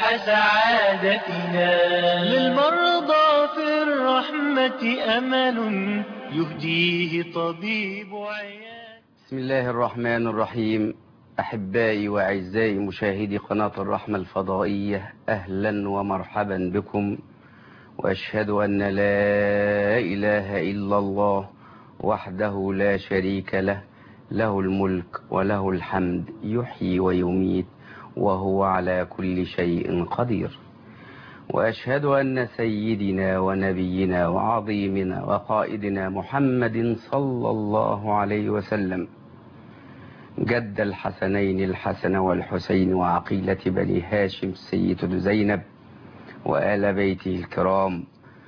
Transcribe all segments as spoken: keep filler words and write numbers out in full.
سعادتنا. للمرضى في الرحمة أمل يهديه طبيب عياد. بسم الله الرحمن الرحيم. أحبائي وأعزائي مشاهدي قناة الرحمة الفضائية، أهلا ومرحبا بكم، وأشهد أن لا إله إلا الله وحده لا شريك له، له الملك وله الحمد، يحيي ويميت وهو على كل شيء قدير. وأشهد أن سيدنا ونبينا وعظيمنا وقائدنا محمد صلى الله عليه وسلم جد الحسنين الحسن والحسين وعقيلة بني هاشم سيدة زينب وآل بيته الكرام،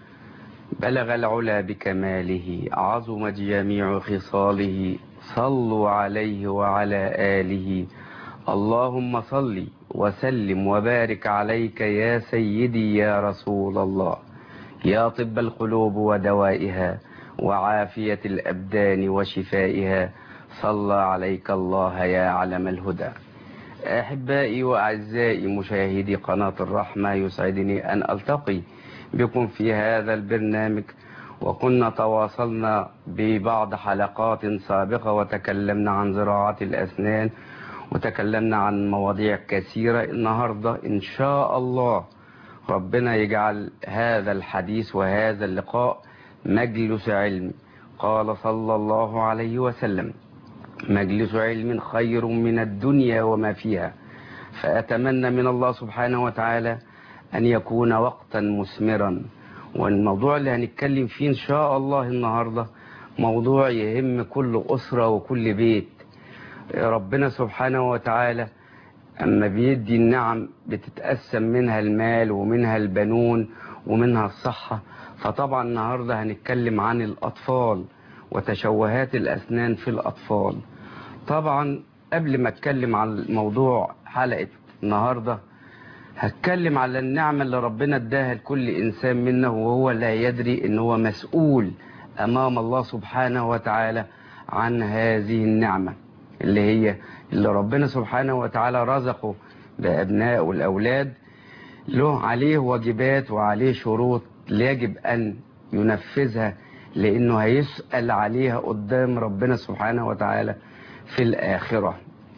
بلغ العلا بكماله، عظمت جميع خصاله، صلوا عليه وعلى آله. اللهم صل وسلم وبارك عليك يا سيدي يا رسول الله، يا طب القلوب ودوائها وعافية الأبدان وشفائها، صلى عليك الله يا علم الهدى. أحبائي وأعزائي مشاهدي قناة الرحمة، يسعدني أن ألتقي بكم في هذا البرنامج. وكنا تواصلنا ببعض حلقات سابقة وتكلمنا عن زراعة الأسنان وتكلمنا عن مواضيع كثيرة. النهاردة إن شاء الله ربنا يجعل هذا الحديث وهذا اللقاء مجلس علم. قال صلى الله عليه وسلم: مجلس علم خير من الدنيا وما فيها. فأتمنى من الله سبحانه وتعالى أن يكون وقتا مثمرا. والموضوع اللي هنتكلم فيه إن شاء الله النهاردة موضوع يهم كل أسرة وكل بيت. ربنا سبحانه وتعالى أما بيدي النعم بتتقسم منها المال ومنها البنون ومنها الصحة. فطبعا النهاردة هنتكلم عن الأطفال وتشوهات الأسنان في الأطفال. طبعا قبل ما اتكلم عن موضوع حلقة النهاردة هتكلم على النعمة اللي ربنا اداها لكل إنسان منا، وهو لا يدري إن هو مسؤول أمام الله سبحانه وتعالى عن هذه النعمة اللي هي اللي ربنا سبحانه وتعالى رزقه بأبناء والأولاد. له عليه واجبات وعليه شروط يجب أن ينفذها، لأنه هيسأل عليها قدام ربنا سبحانه وتعالى في الآخرة.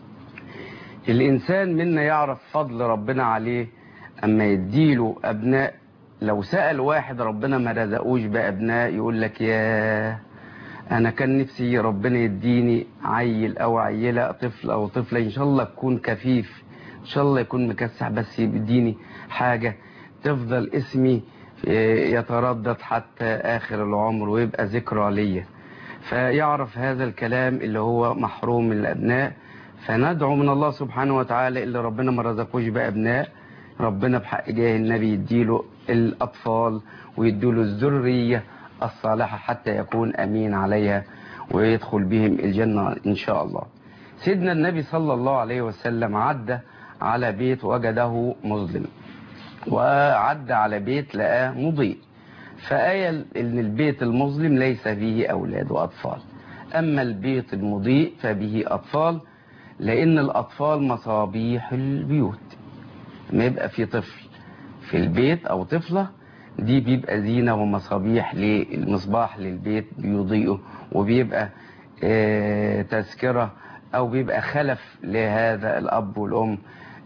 الإنسان منا يعرف فضل ربنا عليه أما يديله أبناء. لو سأل واحد ربنا ما رزقوش بأبناء يقول لك: يا أنا كان نفسي ربنا يديني عيل أو عيلة، طفل أو طفلة، إن شاء الله يكون كفيف، إن شاء الله يكون مكسح، بس يديني حاجة تفضل اسمي يتردد حتى آخر العمر ويبقى ذكرى ليا. فيعرف هذا الكلام اللي هو محروم من الأبناء. فندعو من الله سبحانه وتعالى اللي ربنا ما رزقوش بأبناء، ربنا بحق جاه النبي يديله الأطفال ويديله الذرية الصالحة حتى يكون أمين عليها ويدخل بهم الجنة إن شاء الله. سيدنا النبي صلى الله عليه وسلم عدى على بيت وجده مظلم، وعدى على بيت لقاه مضيء، فقال إن البيت المظلم ليس فيه أولاد وأطفال، أما البيت المضيء فبه أطفال، لأن الأطفال مصابيح البيوت. ما يبقى في طفل في البيت أو طفلة، دي بيبقى زينة ومصابيح للمصباح للبيت بيضيئه، وبيبقى اه تذكرة أو بيبقى خلف لهذا الأب والأم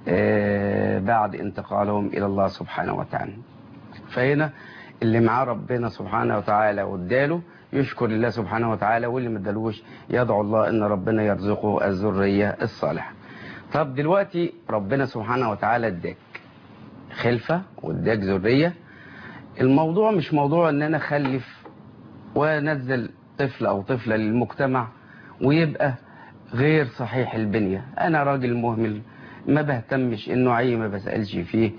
اه بعد انتقالهم إلى الله سبحانه وتعالى. فهنا اللي معاه ربنا سبحانه وتعالى واداله يشكر الله سبحانه وتعالى، واللي ما ادالوش يدعو الله ان ربنا يرزقه الذريه الصالحه. طب دلوقتي ربنا سبحانه وتعالى اداك خلفه واداك ذريه. الموضوع مش موضوع ان انا اخلف وانزل طفل او طفله للمجتمع ويبقى غير صحيح البنيه. انا راجل مهمل ما بهتمش، انه عي ما بسالش فيه،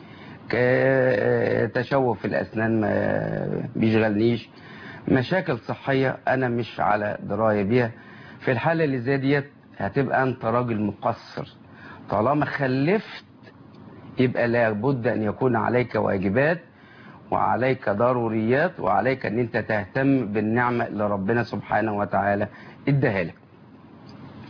تشوه في الأسنان ما بيشغلنيش، مشاكل صحية أنا مش على دراية بيها. في الحالة اللي زي ديت هتبقى أنت راجل مقصر. طالما خلفت يبقى لابد أن يكون عليك واجبات وعليك ضروريات، وعليك أن أنت تهتم بالنعمة اللي ربنا سبحانه وتعالى اداها لك.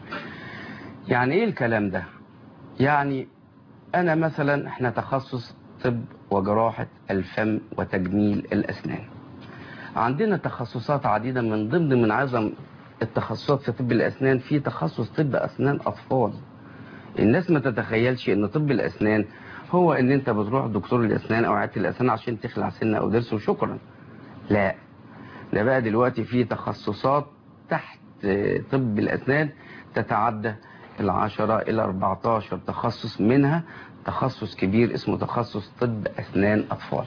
يعني إيه الكلام ده؟ يعني أنا مثلا إحنا تخصص طب وجراحة الفم وتجميل الأسنان. عندنا تخصصات عديدة، من ضمن من أعظم التخصصات في طب الأسنان في تخصص طب أسنان أطفال. الناس ما تتخيلش ان طب الأسنان هو ان انت بتروح دكتور الأسنان او عيادة الأسنان عشان تخلع سنة او ضرس وشكرا. لا، ده بقى دلوقتي في تخصصات تحت طب الأسنان تتعدى العشرة إلى أربعتاشر تخصص، منها تخصص كبير اسمه تخصص طب أسنان أطفال.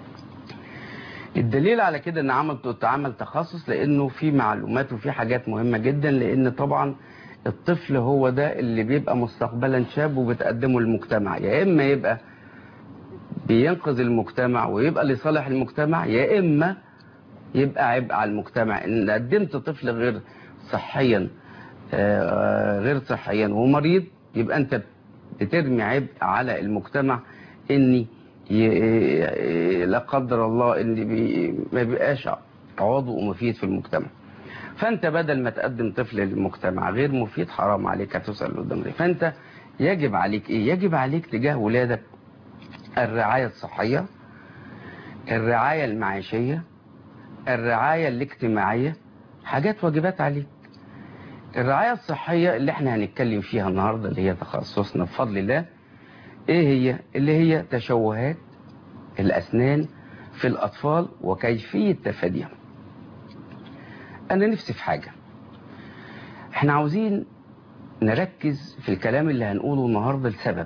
الدليل على كده ان عمل تعمل تخصص لانه في معلومات وفي حاجات مهمة جدا، لان طبعا الطفل هو ده اللي بيبقى مستقبلا شاب وبتقدمه للمجتمع، يا اما يبقى بينقذ المجتمع ويبقى لصالح المجتمع، يا اما يبقى عبء على المجتمع. ان قدمت طفل غير صحيا غير صحيا ومريض، يبقى انت بترمي عبء على المجتمع، اني لا قدر الله ان بي ما بيبقاش عضو مفيد في المجتمع. فانت بدل ما تقدم طفل للمجتمع غير مفيد، حرام عليك هتسأل قدام ربنا. فانت يجب عليك ايه؟ يجب عليك تجاه ولادك الرعاية الصحية، الرعاية المعيشية، الرعاية الاجتماعية، حاجات واجبات عليك. الرعاية الصحية اللي احنا هنتكلم فيها النهاردة اللي هي تخصصنا بفضل الله، ايه هي؟ اللي هي تشوهات الأسنان في الأطفال وكيفية تفاديها. أنا نفسي في حاجة، احنا عاوزين نركز في الكلام اللي هنقوله النهاردة لسبب.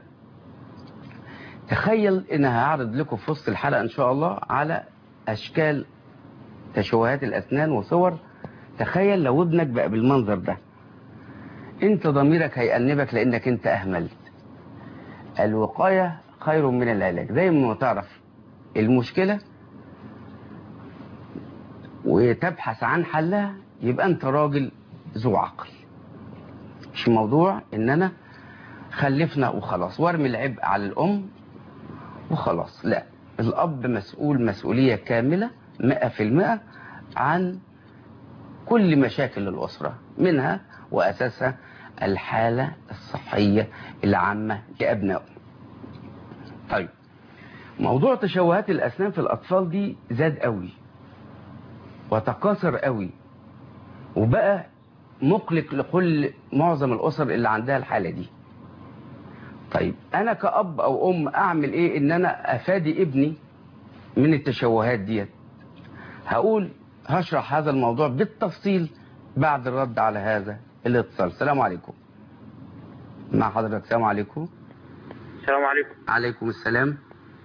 تخيل ان هعرض لكم في وسط الحلقة ان شاء الله على اشكال تشوهات الأسنان وصور. تخيل لو ابنك بقى بالمنظر ده، انت ضميرك هيأنبك لانك انت اهملت. الوقاية خير من العلاج. زي ما تعرف المشكلة وتبحث عن حلها، يبقى انت راجل ذو عقل. مش موضوع ان انا خلفنا وخلاص وارمي العبء على الام وخلاص، لا، الاب مسؤول مسؤولية كاملة مئة في المئة عن كل مشاكل الأسرة، منها وأساسها الحالة الصحية العامة لأبنائه. طيب، موضوع تشوهات الأسنان في الأطفال دي زاد قوي وتكاثر قوي، وبقى مقلق لكل معظم الأسر اللي عندها الحالة دي. طيب، أنا كأب أو أم أعمل إيه إن أنا أفادي ابني من التشوهات ديت؟ هقول هشرح هذا الموضوع بالتفصيل بعد الرد على هذا الاتصال. السلام عليكم. مع حضرتك. السلام عليكم. السلام عليكم. عليكم السلام.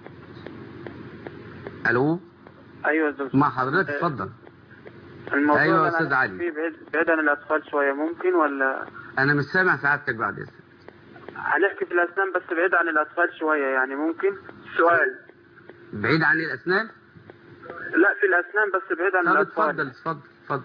الو. ايوه يا دكتور. مع حضرتك، اتفضل. الموضوع ايوه يا استاذ علي. فيه بعيد بعيد عن الاطفال شويه، ممكن ولا؟ انا مش سامع سعادتك بعد اذنك. هنحكي في الاسنان بس بعيد عن الاطفال شويه، يعني ممكن سؤال. بعيد عن الاسنان؟ لا، في الاسنان بس بعيد عن طب الاطفال. اتفضل اتفضل اتفضل.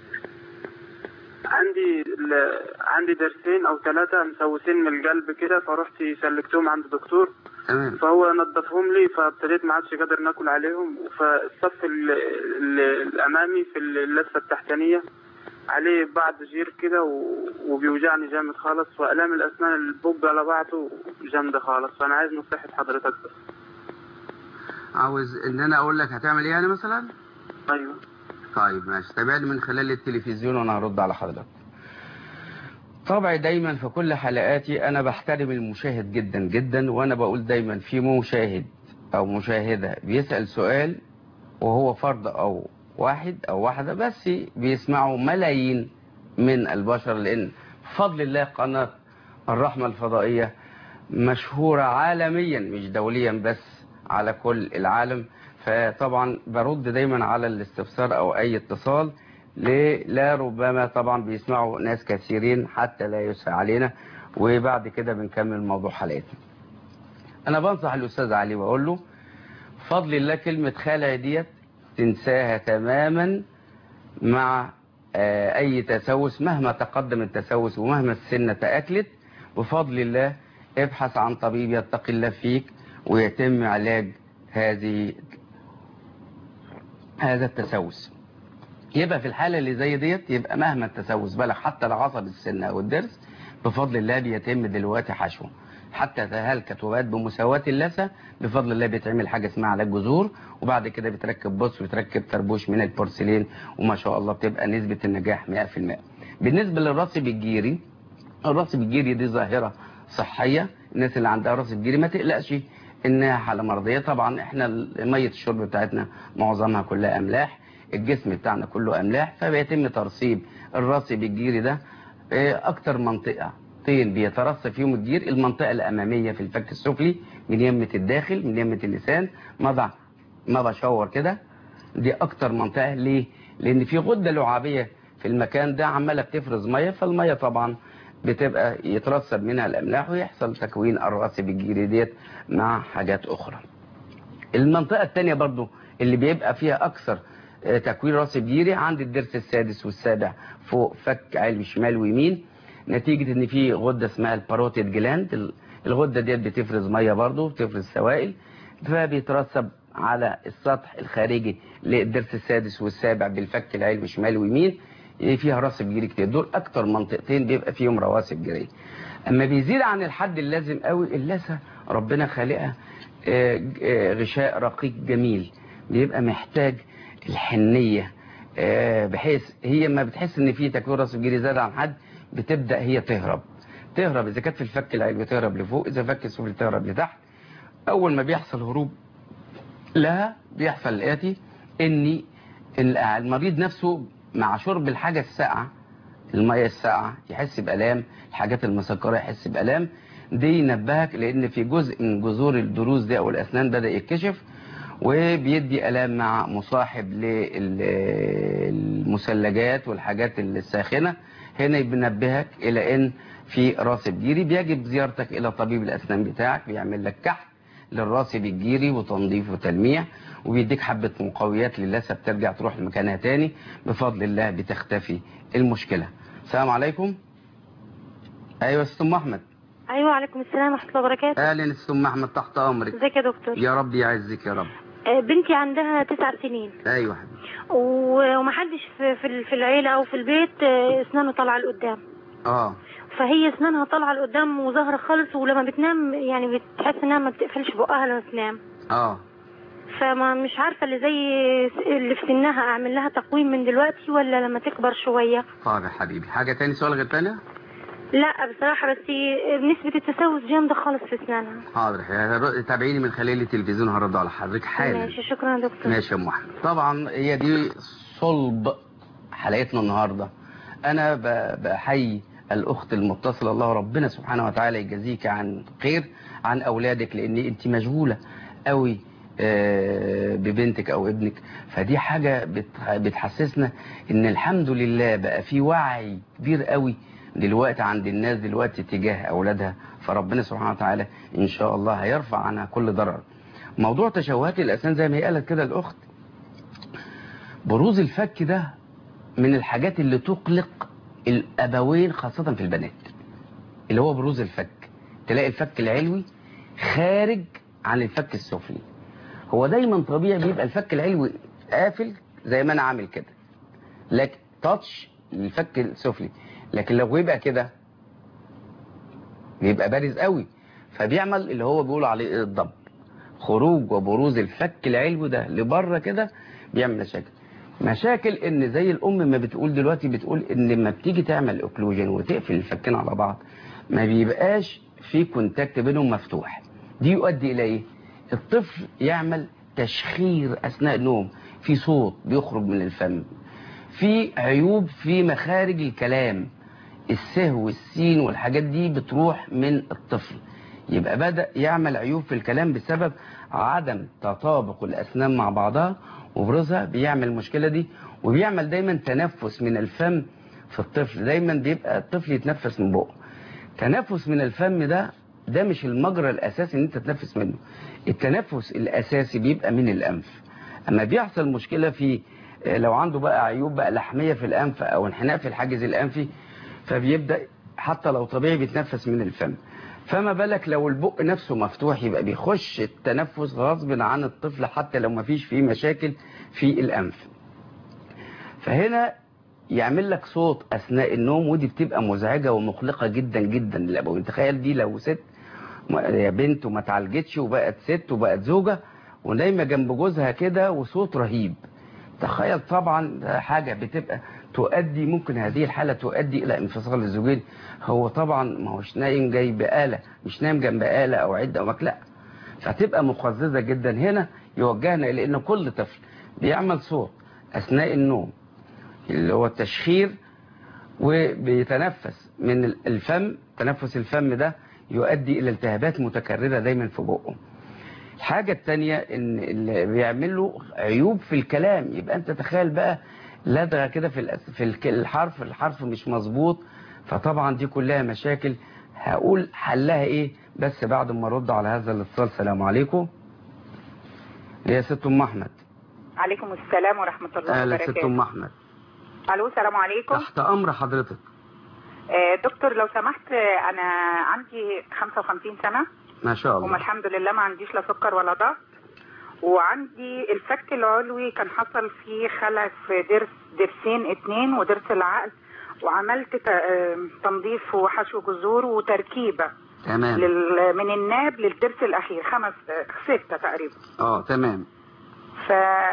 عندي ل... عندي درسين او ثلاثه مسوسين من القلب كده، فرحت سلكتهم عند دكتور. تمام. فهو نظفهم لي، فابتديت ما عادش قادر ناكل عليهم. فالصف ال... ال... الامامي في اللثه التحتانيه عليه بعض جير كده و... وبيوجعني جامد خالص، والام الاسنان البوج على بعضه جامده خالص. فانا عايز نصيحه حضرتك بس. عاوز ان انا اقول لك هتعمل ايه يعني مثلا؟ ايوه. طيب ماشي، تابعني من خلال التلفزيون وانا هرد على حضرتك. طبعي دايما في كل حلقاتي انا بحترم المشاهد جدا جدا، وانا بقول دايما في مشاهد او مشاهدة بيسأل سؤال وهو فرد او واحد او واحدة، بس بيسمعوا ملايين من البشر، لان بفضل الله قناة الرحمة الفضائية مشهورة عالميا مش دوليا بس، على كل العالم. فطبعا برد دايما على الاستفسار او اي اتصال، لا ربما طبعا بيسمعوا ناس كثيرين حتى لا يسهى علينا، وبعد كده بنكمل موضوع حلقتنا. انا بنصح الاستاذ علي واقول له بفضل الله كلمة خلع ديت تنساها تماما مع اي تسوس، مهما تقدم التسوس ومهما السنة تأكلت. بفضل الله ابحث عن طبيب يتقي الله فيك ويتم علاج هذه هذا التسوس. يبقى في الحالة اللي زي ديت، يبقى مهما التسوس بلغ حتى العصب السن او الضرس، بفضل الله بيتم دلوقتي حشوه. حتى تهلكت وبقت بمساواة اللثة، بفضل الله بيتعمل حاجة اسمها علاج جذور، وبعد كده بيتركب بص ويتركب طربوش من البورسلين، وما شاء الله بتبقى نسبة النجاح مئة في المئة. بالنسبة للراسب الجيري، الراسب الجيري دي ظاهرة صحية، الناس اللي عندها راسب جيري ما تقلقش انها حالة مرضية. طبعا احنا مية الشرب بتاعتنا معظمها كلها املاح، الجسم بتاعنا كله املاح، فبيتم ترسيب الراسب الجيري ده. اكتر منطقة طين بيترسب فيهم الجير المنطقة الامامية في الفك السفلي، من يمة الداخل من يمة اللسان ما ما بشور كده، دي اكتر منطقة. ليه؟ لان في غدة لعابية في المكان ده عمالة بتفرز مية، فالمية طبعا بتبقى يترسب منها الاملاح ويحصل تكوين الراسب الجيري ديت مع حاجات اخرى. المنطقة الثانية برضو اللي بيبقى فيها اكثر تكوين راسب جيري عند الضرس السادس والسابع فوق فك علوي شمال ويمين، نتيجة ان في غدة اسمها الباروتيد جلاند، الغدة ديت بتفرز مية برضو، بتفرز سوائل، فبيترسب على السطح الخارجي للضرس السادس والسابع بالفك العلوي شمال ويمين، فيها راسب جيري كتير. دول اكتر منطقتين بيبقى فيهم رواسب جيري. اما بيزيد عن الحد اللازم قوي، اللثة ربنا خالقها غشاء رقيق جميل، بيبقى محتاج الحنية، بحيث هي ما بتحس ان في تكوين راسب جيري زاد عن حد بتبدأ هي تهرب تهرب اذا كانت في الفك العلوي تهرب لفوق، اذا فك السفلي تهرب لتحت. اول ما بيحصل هروب لها بيحصل الاتي، ان المريض نفسه مع شرب الحاجة الساقعة، المية الساقعة يحس بألام، الحاجات المسكرة يحس بألام، دي ينبهك لان في جزء من جذور الضروس دي او الاسنان بدأ يتكشف، وبيدي ألام مع مصاحب للمثلجات والحاجات الساخنة. هنا بينبهك إلى أن في راسب جيري، بيجب زيارتك إلى طبيب الأسنان بتاعك، بيعمل لك كحت للراسب الجيري وتنظيف وتلميع، وبيديك حبة مقويات للثة بترجع تروح لمكانها تاني، بفضل الله بتختفي المشكلة. السلام عليكم. أيوة أستاذ أحمد. ايوه عليكم السلام ورحمه الله وبركاته. اهلا استاذ احمد، تحت امرك. ازيك يا دكتور؟ يا رب يعزك يا رب. بنتي عندها تسع سنين. ايوه حبيبي. ومحدش في في العيله او في البيت اسنانه طالعه لقدام. اه فهي اسنانها طالعه لقدام وظاهره خالص، ولما بتنام يعني بتحس انها ما بتقفلش بقها لما تنام. اه فما مش عارفه اللي زي اللي في سنها اعمل لها تقويم من دلوقتي ولا لما تكبر شويه؟ طيب يا حبيبي، حاجه تاني سؤال غير تاني؟ لا بصراحة، بس نسبة التسوس جامدة خالص في اسنانها. حاضر، تابعيني من خلال التلفزيون هرد على حضرتك حالا. ماشي، شكرا يا دكتور. ماشي يا ام احمد. طبعا هي دي صلب حلقتنا النهارده. انا بحيي الاخت المتصله، الله ربنا سبحانه وتعالى يجازيك عن خير عن اولادك، لان انت مشغوله قوي ببنتك او ابنك، فدي حاجه بتحسسنا ان الحمد لله بقى في وعي كبير قوي دلوقتي عند الناس دلوقتي تجاه أولادها، فربنا سبحانه وتعالى إن شاء الله هيرفع عنها كل ضرر. موضوع تشوهات الأسنان زي ما هي قالت كده الأخت، بروز الفك ده من الحاجات اللي تقلق الأبوين خاصة في البنات، اللي هو بروز الفك. تلاقي الفك العلوي خارج عن الفك السفلي. هو دايما طبيعي بيبقى الفك العلوي قافل زي ما أنا عامل كده، لكن تاتش للفك السفلي، لكن لو يبقى كده بيبقى بارز قوي، فبيعمل اللي هو بيقول عليه الضب، خروج وبروز الفك العلوي ده لبره كده بيعمل مشاكل. مشاكل ان زي الام ما بتقول دلوقتي، بتقول ان لما بتيجي تعمل اوكلوجن وتقفل الفكين على بعض ما بيبقاش في كونتاكت بينهم مفتوح. دي يؤدي الى ايه؟ الطفل يعمل تشخير اثناء النوم، في صوت بيخرج من الفم، في عيوب في مخارج الكلام، السه والسين والحاجات دي بتروح من الطفل، يبقى بدأ يعمل عيوب في الكلام بسبب عدم تطابق الأسنان مع بعضها، وبرزها بيعمل المشكلة دي. وبيعمل دايما تنفس من الفم في الطفل، دايما بيبقى الطفل يتنفس من بقه. تنفس من الفم ده ده مش المجرى الأساسي ان انت تتنفس منه، التنفس الأساسي بيبقى من الأنف. اما بيحصل مشكلة في لو عنده بقى عيوب بقى لحمية في الأنف أو انحناء في الحاجز الأنفي، فبيبدأ حتى لو طبيعي بيتنفس من الفم، فما بالك لو البق نفسه مفتوح يبقى بيخش التنفس غصب عن الطفل حتى لو ما فيش فيه مشاكل في الأنف. فهنا يعمل لك صوت أثناء النوم، ودي بتبقى مزعجة ومقلقة جدا جدا للأبوين. تخيل دي لو ست يا بنت وما اتعالجتش وبقت ست وبقت زوجة ونايمة جنب جوزها كده وصوت رهيب. تخيل طبعا حاجة بتبقى تؤدي، ممكن هذه الحالة تؤدي إلى انفصال الزوجين. هو طبعا ما هوش نايم جاي بآلة، مش نايم جنب آلة أو عدة أو مكلأ، فتبقى مقززة جدا. هنا يوجهنا إلى أن كل طفل بيعمل صوت أثناء النوم اللي هو التشخير وبيتنفس من الفم، تنفس الفم ده يؤدي إلى التهابات متكررة دايما في بقه. الحاجة التانية ان اللي بيعمل له عيوب في الكلام، يبقى انت تخيل بقى لدغة كده في في الحرف، الحرف مش مظبوط، فطبعا دي كلها مشاكل. هقول حلها ايه بس بعد ما ارد على هذا الاتصال. السلام عليكم يا ست ام احمد. عليكم السلام ورحمة الله اهلا وبركاته. ست ام احمد. الو السلام عليكم. تحت امر حضرتك. آه دكتور لو سمحت، انا عندي خمسة وخمسين سنة ما شاء الله، وما الحمد لله ما عنديش لا سكر ولا ضغط، وعندي الفك العلوي كان حصل فيه خلع في ضرس، ضرسين اتنين وضرس العقل، وعملت تنظيف وحشو جذور وتركيبة تمام لل... من الناب للضرس الاخير، خمس ستة تقريبا. اه تمام. ف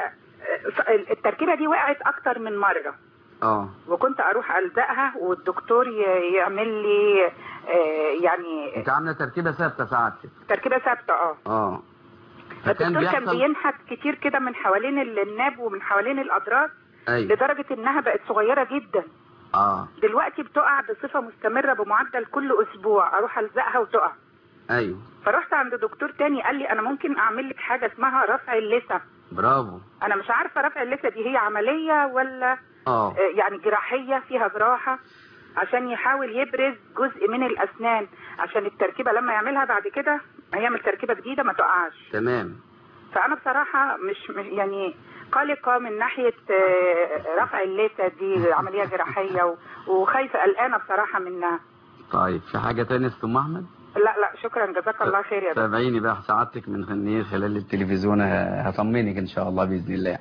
التركيبة دي وقعت اكتر من مرة اه وكنت اروح الزقها والدكتور يعمل لي آه يعني. انت عامله تركيبه ثابته سعادتك؟ تركيبه ثابته اه اه. الدكتور كان بينحت كتير كده من حوالين الناب ومن حوالين الاضراس. أيوة. لدرجه انها بقت صغيره جدا. اه دلوقتي بتقع بصفه مستمره بمعدل كل اسبوع اروح الزقها وتقع. ايوه. فرحت عند دكتور تاني قال لي انا ممكن اعمل لك حاجه اسمها رفع اللثه. برافو. انا مش عارفه رفع اللثه دي هي عمليه ولا اه يعني جراحيه، فيها جراحه عشان يحاول يبرز جزء من الاسنان عشان التركيبه لما يعملها بعد كده هيعمل تركيبه جديده ما تقعش. تمام. فانا بصراحه مش يعني قلقه من ناحيه رفع اللثه دي، عمليه جراحيه وخايفه قلقانه بصراحه منها. طيب في حاجه ثانيه يا ام احمد؟ لا لا شكرا جزاك الله خير يا دكتور. تابعيني بقى سعادتك من خلال خلال التلفزيون، هطمنك ان شاء الله باذن الله.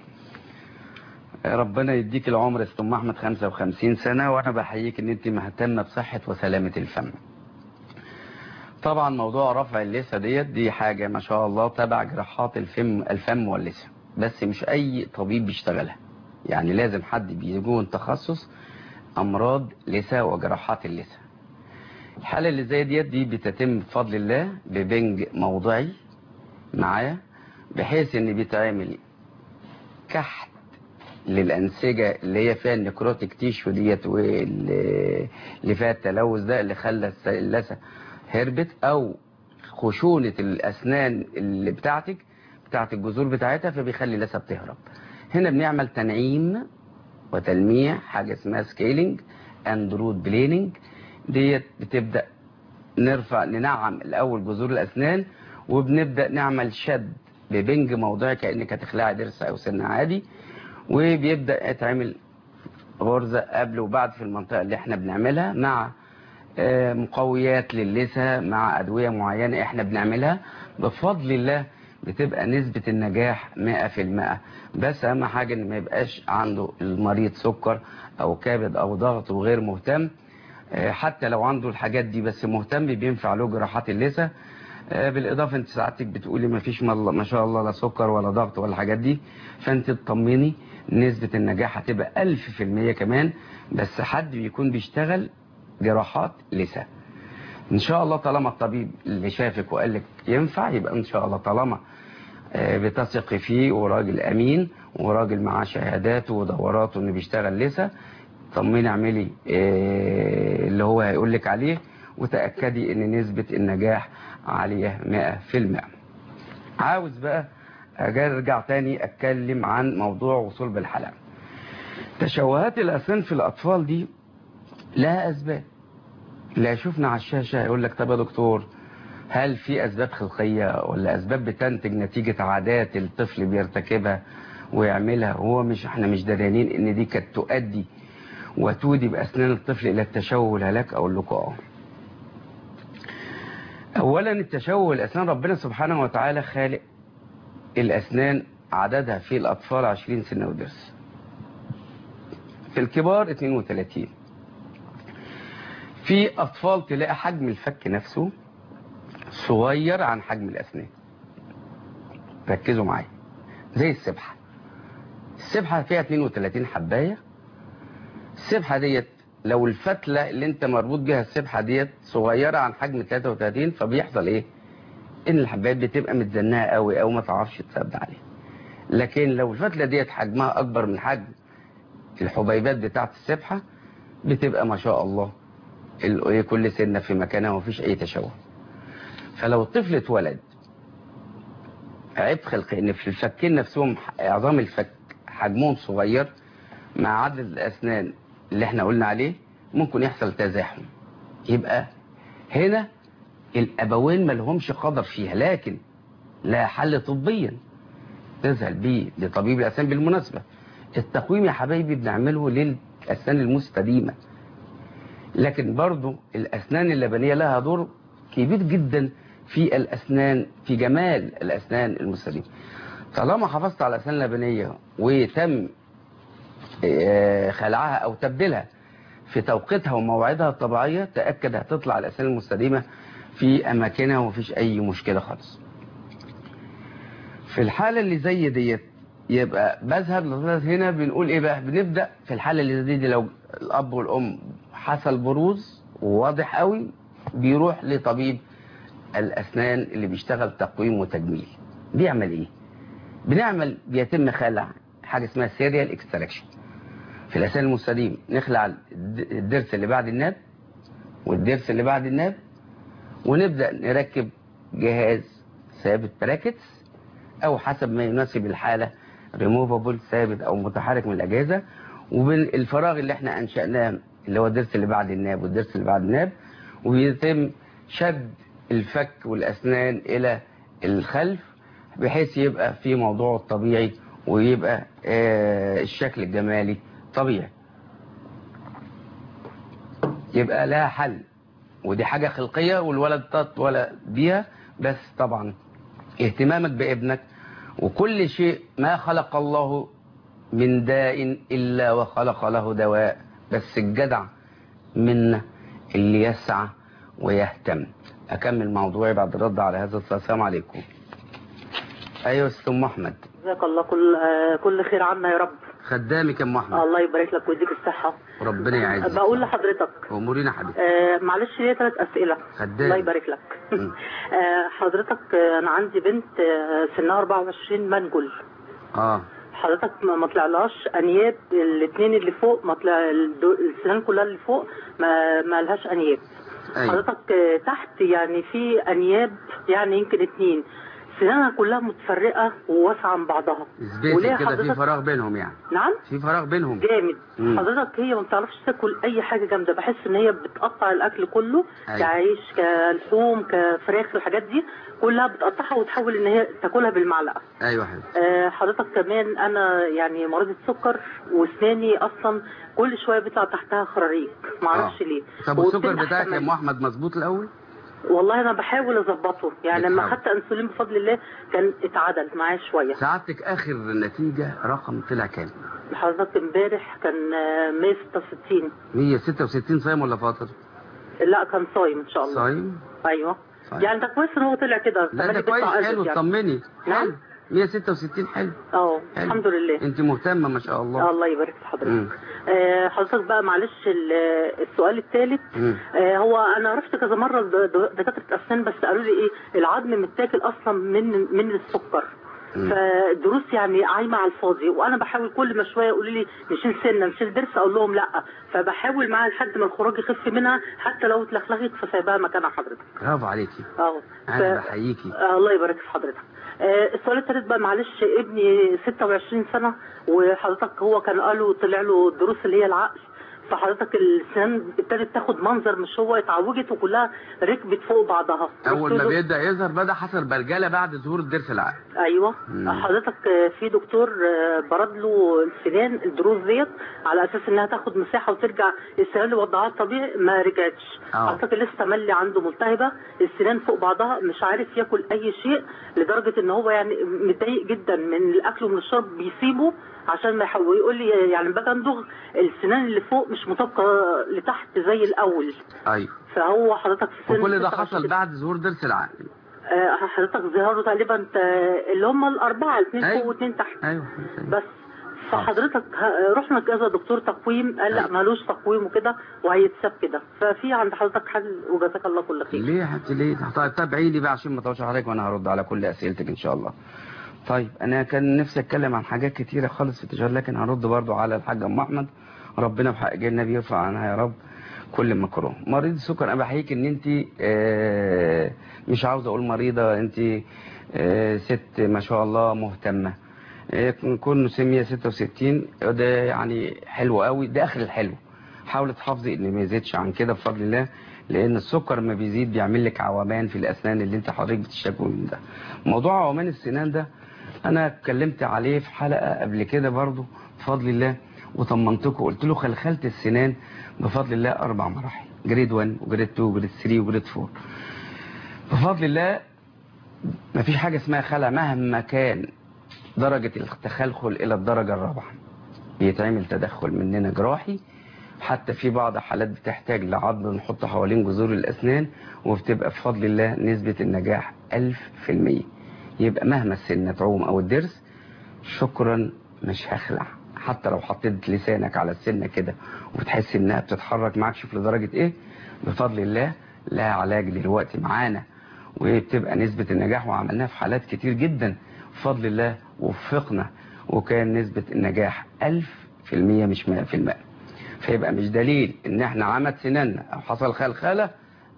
ربنا يديك العمر يا ام احمد، خمسة وخمسين سنه، وانا بحييك ان انت مهتمه بصحه وسلامه الفم. طبعا موضوع رفع اللثه ديت دي حاجه ما شاء الله تبع جراحات الفم الفم واللثه، بس مش اي طبيب بيشتغلها، يعني لازم حد بيكون تخصص امراض لثه وجراحات اللثه. الحاله اللي زي ديت دي بتتم بفضل الله ببنج موضعي معايا، بحيث ان بيتعمل كحت للانسجه اللي هي فيها النكروتيك تيشو ديت واللي فيها التلوث ده اللي خلى اللثه هربت، او خشونه الاسنان اللي بتاعتك بتاعت الجذور بتاعتها، فبيخلي اللثه بتهرب. هنا بنعمل تنعيم وتلميع، حاجه اسمها سكيلينج اند روت بليننج. ديت بتبدا نرفع ننعم الاول جذور الاسنان، وبنبدا نعمل شد ببنج موضعي كانك هتخلعي ضرس او سن عادي، وبيبدا يتعمل غرزه قبل وبعد في المنطقه اللي احنا بنعملها، مع مقويات للثه، مع ادويه معينه احنا بنعملها. بفضل الله بتبقى نسبه النجاح مئة في المئة. بس اهم حاجه ان ما يبقاش عنده المريض سكر او كبد او ضغط وغير مهتم. حتى لو عنده الحاجات دي بس مهتم بينفع له جراحات اللثه. بالاضافه انت ساعتك بتقولي ما فيش ما شاء الله لا سكر ولا ضغط ولا الحاجات دي، فانت تطمني نسبه النجاح هتبقى ألف في المية كمان. بس حد بيكون بيشتغل جراحات لثه ان شاء الله. طالما الطبيب اللي شافك وقال لك ينفع، يبقى ان شاء الله طالما بتثقي فيه وراجل امين وراجل معاه شهاداته ودوراته انه بيشتغل لثه، طمني اعملي اللي هو هيقول لك عليه، وتاكدي ان نسبه النجاح عاليه مئة في المئة. عاوز بقى ارجع تاني اتكلم عن موضوع وصول بالحلقه. تشوهات الاسنان في الاطفال دي لها اسباب. اللي شفنا على الشاشه هيقول لك طب يا دكتور هل في اسباب خلقيه ولا اسباب بتنتج نتيجه عادات الطفل بيرتكبها ويعملها، وهو مش احنا مش داريانين ان دي كانت تؤدي وتودي باسنان الطفل الى التشوه والهلاك؟ اقول لكم اه. اولا التشوه الاسنان، ربنا سبحانه وتعالى خالق الاسنان عددها في الاطفال عشرين سنه وضرس، في الكبار اتنين وتلاتين. في اطفال تلاقي حجم الفك نفسه صغير عن حجم الأسنان. ركزوا معايا. زي السبحة. السبحة فيها اتنين وتلاتين حباية. السبحة ديت لو الفتلة اللي انت مربوط بيها السبحة ديت صغيرة عن حجم تلاتة وتلاتين، فبيحصل ايه؟ ان الحبايات بتبقى متزنقة قوي او ما تعرفش تثبت عليها. لكن لو الفتلة ديت حجمها اكبر من حجم الحبيبات بتاعت السبحة، بتبقى ما شاء الله كل سنة في مكانها ومفيش اي تشوه. فلو الطفل اتولد عيب خلقي ان في الفكين نفسهم عظام الفك حجمهم صغير مع عدد الاسنان اللي احنا قلنا عليه، ممكن يحصل تزاحم. يبقى هنا الابوين ما لهمش قدر فيها، لكن لا حل طبيا تذهل بيه لطبيب الاسنان. بالمناسبه التقويم يا حبايبي بنعمله للاسنان المستديمه، لكن برضو الاسنان اللبنيه لها دور كبير جدا في الاسنان، في جمال الاسنان المستديمه. طالما حافظت على الاسنان اللبنيه وتم خلعها او تبديلها في توقيتها ومواعيدها الطبيعيه، تاكد هتطلع الاسنان المستديمه في اماكنها ومفيش اي مشكله خالص. في الحاله اللي زي ديت يبقى بذهب هنا بنقول ايه بقى؟ بنبدا في الحاله اللي زي دي لو الاب والام حصل بروز واضح قوي، بيروح لطبيب الاسنان اللي بيشتغل تقويم وتجميل. بيعمل ايه؟ بنعمل بيتم خلع حاجه اسمها سيريال اكستراكشن في الاسنان المستديم. نخلع الضرس اللي بعد الناب والضرس اللي بعد الناب، ونبدا نركب جهاز ثابت براكتس او حسب ما يناسب الحاله ريموفابل ثابت او متحرك من الاجهزه، وبين الفراغ اللي احنا انشأناه اللي هو الضرس اللي بعد الناب والضرس اللي بعد الناب، وبيتم شد الفك والاسنان الى الخلف بحيث يبقى في موضوع الطبيعي ويبقى آه الشكل الجمالي طبيعي. يبقى لها حل، ودي حاجة خلقية والولد تتولد بيها، بس طبعا اهتمامك بابنك. وكل شيء ما خلق الله من داء إلا وخلق له دواء، بس الجدع منا اللي يسعى ويهتم. أكمل موضوعي بعد الرد على هذا السؤال. السلام عليكم. أيوة أستاذ أم أحمد. جزاك الله كل آه كل خير عنا يا رب. خدامك يا أم أحمد. الله يبارك لك ويديك الصحة. ربنا يعزك. بقول لحضرتك أمورينا حبيبي. آه معلش ليا ثلاث أسئلة. خدامك. الله يبارك لك. آه حضرتك آه أنا عندي بنت آه سنها أربعة وعشرين منجل. آه. حضرتك ما طلعلهاش انياب، الاثنين اللي فوق ما طلع السنان كلها اللي فوق ما ما لهاش انياب. أيوة. حضرتك تحت يعني في انياب يعني يمكن اثنين، سنانها كلها متفرقه وواسعه عن بعضها. وليه كده في فراغ بينهم يعني؟ نعم في فراغ بينهم جامد. مم. حضرتك هي ما بتعرفش تاكل اي حاجه جامده، بحس ان هي بتقطع الاكل كله. أيوة. كعيش كلحوم كفراخ، الحاجات دي كلها بتقطعها وتحاول ان هي تاكلها بالمعلقه. ايوه حبيبي. آه حضرتك كمان انا يعني مريضه سكر، واسناني اصلا كل شويه بيطلع تحتها خراريج ما اعرفش آه. ليه. طب السكر بتاعك يا ام احمد مظبوط الاول؟ والله انا بحاول اظبطه يعني. لما خدت انسولين بفضل الله كان اتعدل معايا شويه. سعادتك اخر نتيجه رقم طلع كام؟ حضرتك امبارح كان مية وستة وستين. مية وستة وستين صايم ولا فاطر؟ لا كان صايم ان شاء الله. صايم؟ ايوه صحيح. يعني ده كويس ان هو طلع كده. لا ده كويس، حلو اطمني. يعني. حلو. مية وستة وستين حلو. اه الحمد لله. انت مهتمه ما شاء الله. الله يبارك في حضرتك. آه حضرتك بقى معلش السؤال الثالث. آه هو انا رحت كذا مره دكاتره اسنان، بس قالوا لي ايه العظم متاكل اصلا من من السكر. فالدروس يعني عايمه على الفاضي، وانا بحاول كل ما شويه يقولوا لي نشيل سنه نشيل ضرس، اقول لهم لا، فبحاول معاها لحد ما الخراج يخف منها، حتى لو اتلخلخت فسايباها مكانها حضرتك. برافو عليكي. اه انا ف... بحييكي. آه الله يبارك في حضرتك. آه السؤال الثالث بقى معلش، ابني ستة وعشرين سنه، وحضرتك هو كان قالوا طلع له الضروس اللي هي العقل، فحضرتك السنان ابتدت تاخد منظر مش هو، اتعوجت وكلها ركبت فوق بعضها. اول ما بيبدا يظهر بدا حصل بلجله بعد ظهور الضرس العقل. ايوه. مم. حضرتك آه، في دكتور آه، برد له السنان الدروس ديت على اساس انها تاخد مساحه وترجع السنان لوضعها الطبيعي، ما رجعتش. آه. حضرتك لسه ملي عنده ملتهبه، السنان فوق بعضها، مش عارف ياكل اي شيء، لدرجه ان هو يعني متضايق جدا من الاكل ومن الشرب، بيسيبه عشان ما يحاول. يقول لي يعني باجي امضغ السنان اللي فوق مش مطابقه لتحت زي الاول. ايوه. فهو حضرتك في سن وكل ده ستة وعشرين حصل بعد ظهور ضرس العقل. آه، حضرتك ظهروا تقريبا آه، اللي هم الاربعه، اثنين أيوة. فوق واثنين تحت. ايوه بس فحضرتك ه- رحنا كذا دكتور تقويم قال لا أيوة. مالوش تقويم وكده وهيتساب كده. ففي عند حضرتك حل وجزاك الله كل خير. ليه يا حبيبتي ليه؟ طيب تابعي لي بقى عشان ما اطولش عليك وانا هرد على كل اسئلتك ان شاء الله. طيب انا كان نفسي اتكلم عن حاجات كتيره خالص في التجاره، لكن هرد برضو على الحاجه ام احمد، ربنا بحق النبي يرفع عنها يا رب كل مكروه. مريض السكر انا بحييك ان انت آه مش عاوز اقول مريضه، انت آه ست ما شاء الله مهتمه. آه كون سميه ستة وستين ده يعني حلو قوي، ده اخر الحلو. حاولي تحافظي ان ما يزيدش عن كده بفضل الله، لان السكر ما بيزيد بيعمل لك عومان في الاسنان اللي انت حضرتك بتشتكي من ده. موضوع عومان السنان ده انا اتكلمت عليه في حلقه قبل كده برضو بفضل الله، وطمنتكم قلت له خلخله السنان بفضل الله اربع مراحل، جريد واحد وجريد اتنين وجريد تلاتة وجريد اربعة. بفضل الله ما فيش حاجه اسمها خلع مهما كان درجه التخلخل الى الدرجه الرابعه، بيتعمل تدخل مننا جراحي. حتى في بعض حالات بتحتاج لعضل نحط حوالين جذور الاسنان، وبتبقى بفضل الله نسبه النجاح ألف في المية. يبقى مهما السنه تعوم او الضرس شكرا مش هخلع. حتى لو حطيت لسانك على السنه كده وبتحس انها بتتحرك معاك، شوف لدرجه ايه، بفضل الله لها علاج دلوقتي معانا، وبتبقى نسبه النجاح، وعملناها في حالات كتير جدا بفضل الله ووفقنا، وكان نسبه النجاح ألف في المية مش مية في المية. فيبقى مش دليل ان احنا عمت سناننا او حصل خلخله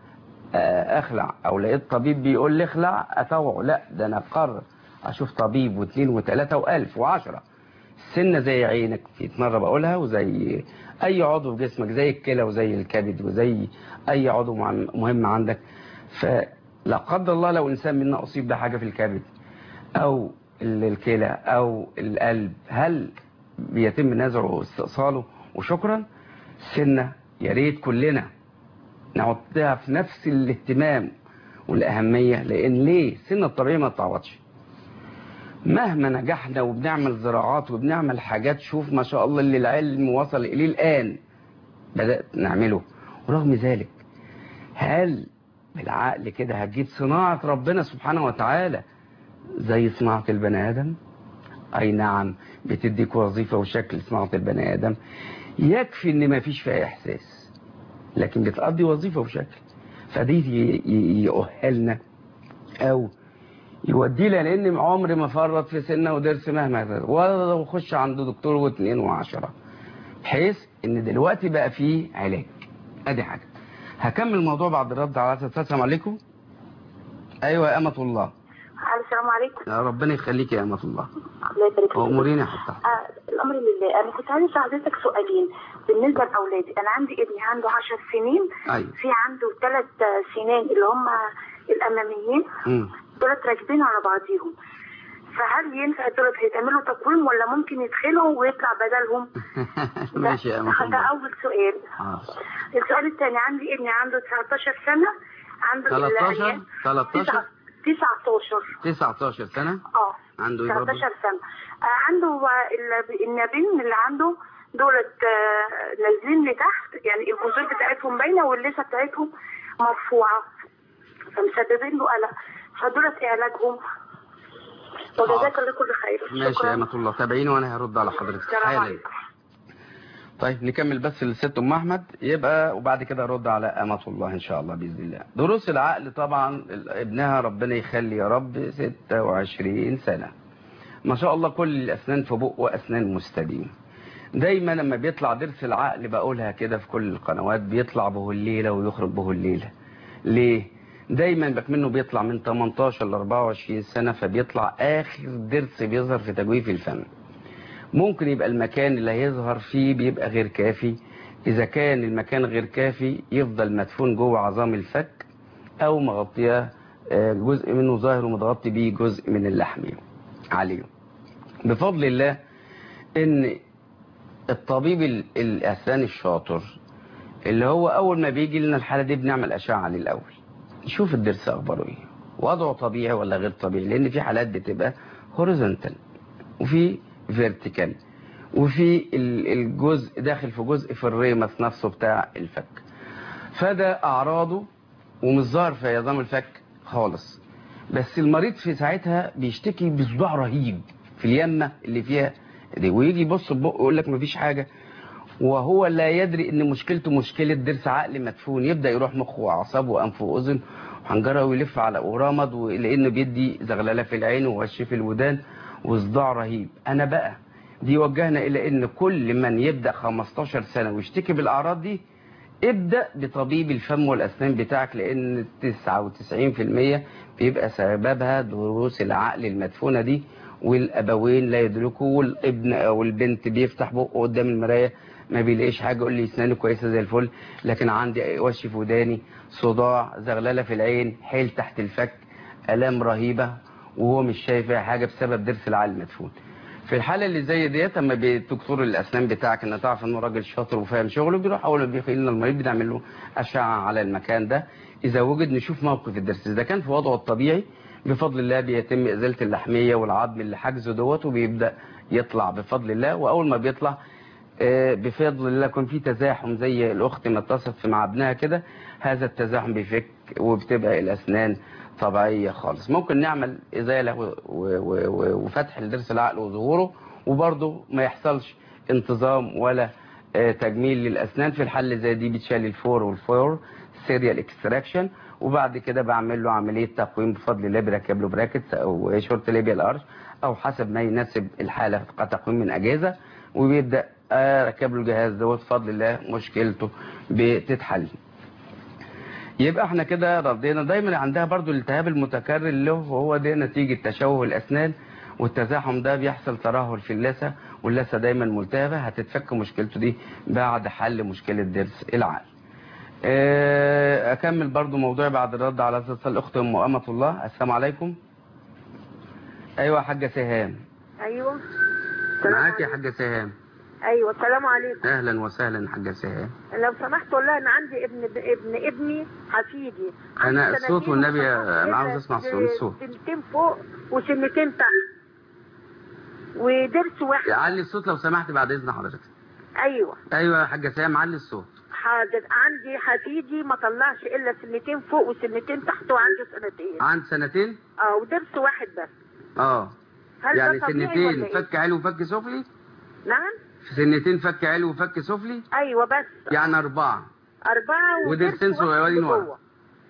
اخلع، او لقيت طبيب بيقول لي اخلع اطوعه. لا، ده انا اقرر اشوف طبيب واثنين وثلاثه والف وعشره. السنه زي عينك، في مره بقولها، وزي اي عضو في جسمك، زي الكلى وزي الكبد وزي اي عضو مهم عندك. فلا قدر الله لو انسان منا اصيب بحاجه في الكبد او الكلى او القلب، هل بيتم نزعه واستئصاله وشكرا؟ السنه يا ريت كلنا نحطها في نفس الاهتمام والاهميه، لان ليه؟ السنه الطبيعيه ما تتعوضش. مهما نجحنا وبنعمل زراعات وبنعمل حاجات، شوف ما شاء الله اللي العلم وصل اليه الان بدات نعمله، ورغم ذلك هل بالعقل كده هتجيب صناعه ربنا سبحانه وتعالى زي صناعه البني ادم؟ اي نعم، بتديك وظيفه وشكل صناعه البني ادم، يكفي ان ما فيش فيها احساس، لكن بتقضي وظيفه وشكل. فدي يؤهلنا او يودي لها، لان عمري ما فرط في سنه ودرس مهما، ولا اخش عند دكتور واثنين وعشره، بحيث ان دلوقتي بقى فيه علاج. ادي حاجه. هكمل الموضوع بعد الرد على اساس. السلام عليكم. ايوه يا امه الله. السلام عليكم. يا ربنا يخليك يا امه الله. الله يبارك فيك. اموريني يا حبيبتي. آه الامر لله. انا كنت عايزه حضرتك سؤالين بالنسبه لاولادي. انا عندي ابني عنده عشر سنين. أيوة. في عنده ثلاث سنين اللي هم الاماميين دولت راكبين على بعضيهم، فهل ينفع دولت هيتعملوا تقويم ولا ممكن يدخلوا ويطلع بدلهم؟ ماشي يا امه الله. ده اول سؤال. آه. السؤال الثاني، عندي ابني عنده تسعتاشر سنه. عنده تلتاشر تلتاشر تسعتاشر تسعتاشر سنه. اه عنده ايه برضه؟ تسعتاشر سنه. آه عنده النابين اللي عنده دولت آه نازلين لتحت، يعني الجذور بتاعتهم باينه واللثه بتاعتهم مرفوعه، فمسببين له قلق. فدولت ايه علاجهم؟ وجزاك الله كل خير. ماشي يا امه الله، تابعيني وانا هرد على حضرتك حالا. طيب نكمل بس للست ام احمد يبقى، وبعد كده ارد على امه الله ان شاء الله باذن الله. دروس العقل طبعا ابنها ربنا يخلي يا رب ستة وعشرين سنه، ما شاء الله كل الاسنان في بقه اسنان مستديمه. دايما لما بيطلع ضرس العقل بقولها كده في كل القنوات، بيطلع به الليله ويخرج به الليله. ليه؟ دايما بكمنه بيطلع من تمنتاشر ل اربعة وعشرين سنه، فبيطلع اخر ضرس بيظهر في تجويف الفم. ممكن يبقى المكان اللي هيظهر فيه بيبقى غير كافي. إذا كان المكان غير كافي يفضل مدفون جوه عظام الفك، أو مغطياه جزء منه ظاهر ومتغطي بيه جزء من اللحم. عليهم. بفضل الله ان الطبيب الاسنان الشاطر اللي هو اول ما بيجي لنا الحاله دي بنعمل اشعه عليه الاول، نشوف الضرس اخباره ايه، وضعه طبيعي ولا غير طبيعي، لان في حالات بتبقى هوريزونتال وفي فيرتيكال وفي الجزء داخل في جزء في الريمس نفسه بتاع الفك. فده اعراضه ومش ظاهر في عظام الفك خالص، بس المريض في ساعتها بيشتكي بصداع رهيب في اليمه اللي فيها دي، ويجي يبص ببقه يقول لك مفيش حاجه، وهو لا يدري ان مشكلته مشكله ضرس عقل مدفون. يبدا يروح مخه واعصابه وانف واذن وحنجره ويلف على ورمض، لانه بيدي زغلله في العين ووش في الودان وصداع رهيب. انا بقى دي وجهنا الى ان كل من يبدا خمستاشر سنه ويشتكي بالاعراض دي ابدا بطبيب الفم والاسنان بتاعك، لان تسعة وتسعين في المية بيبقى سببها ضروس العقل المدفونه دي، والابوين لا يدركوا، والابن او البنت بيفتح بقه قدام المرايه ما بيلاقيش حاجه، يقول لي اسناني كويسه زي الفل لكن عندي وش في وداني، صداع، زغلله في العين، حيل تحت الفك، الام رهيبه، وهو مش شايف اي حاجه بسبب ضرس العقل المدفون. في الحاله اللي زي ديت اما دكتور الاسنان بتاعك ان تعرف انه راجل شاطر وفاهم شغله، بيروح اول ما بيخيل لنا المريض بنعمل له اشعه على المكان ده، اذا وجد نشوف موقف الضرس. اذا كان في وضعه الطبيعي بفضل الله بيتم ازاله اللحميه والعظم اللي حاجزه دوت، وبيبدا يطلع بفضل الله. واول ما بيطلع بفضل الله يكون في تزاحم زي الاخت ما اتصلت مع ابنها كده، هذا التزاحم بيفك وبتبقى الاسنان طبيعيه خالص. ممكن نعمل ازاله وفتح لضرس العقل وظهوره، وبرضه ما يحصلش انتظام ولا تجميل للاسنان. في الحل زي دي بتشال الفور والفور سيريال اكستراكشن، وبعد كده بعمل له عمليه تقويم بفضل الله، بركب له براكتس او شورت ليبيال ارش او حسب ما يناسب الحاله تقويم من اجهزه، وبيبدا اركب له الجهاز دوت بفضل الله مشكلته بتتحل. يبقى احنا كده ردينا. دايما عندها برضو الالتهاب المتكرر له، وهو ده نتيجه تشوه الاسنان، والتزاحم ده بيحصل ترهل في اللثه، واللثه دايما ملتهبه. هتتفك مشكلته دي بعد حل مشكله ضرس العقل. اكمل برضو موضوعي بعد الرد على اتصال الاخت ام امه الله. السلام عليكم. ايوه يا حاجه سهام. ايوه معاك يا حاجه سهام. ايوه السلام عليكم. اهلا وسهلا حاجه سهام. لو سمحت والله انا عندي ابن ابن ابني حفيدي. انا الصوت والنبي انا عاوز اسمع الصوت. سنتين فوق وسنتين تحت وضرس واحد. علي الصوت لو سمحت بعد اذن حضرتك. ايوه ايوه يا حاجه سهام علي الصوت. حاضر. عندي حفيدي ما طلعش الا سنتين فوق وسنتين تحت، وعنده سنتين. عنده سنتين؟ اه وضرس واحد بس. اه يعني سنتين فك علوي وفك سفلي؟ نعم سنتين فك علوي وفك سفلي؟ ايوه بس. يعني اربعه. اربعه وضرسين صغيرين ورا.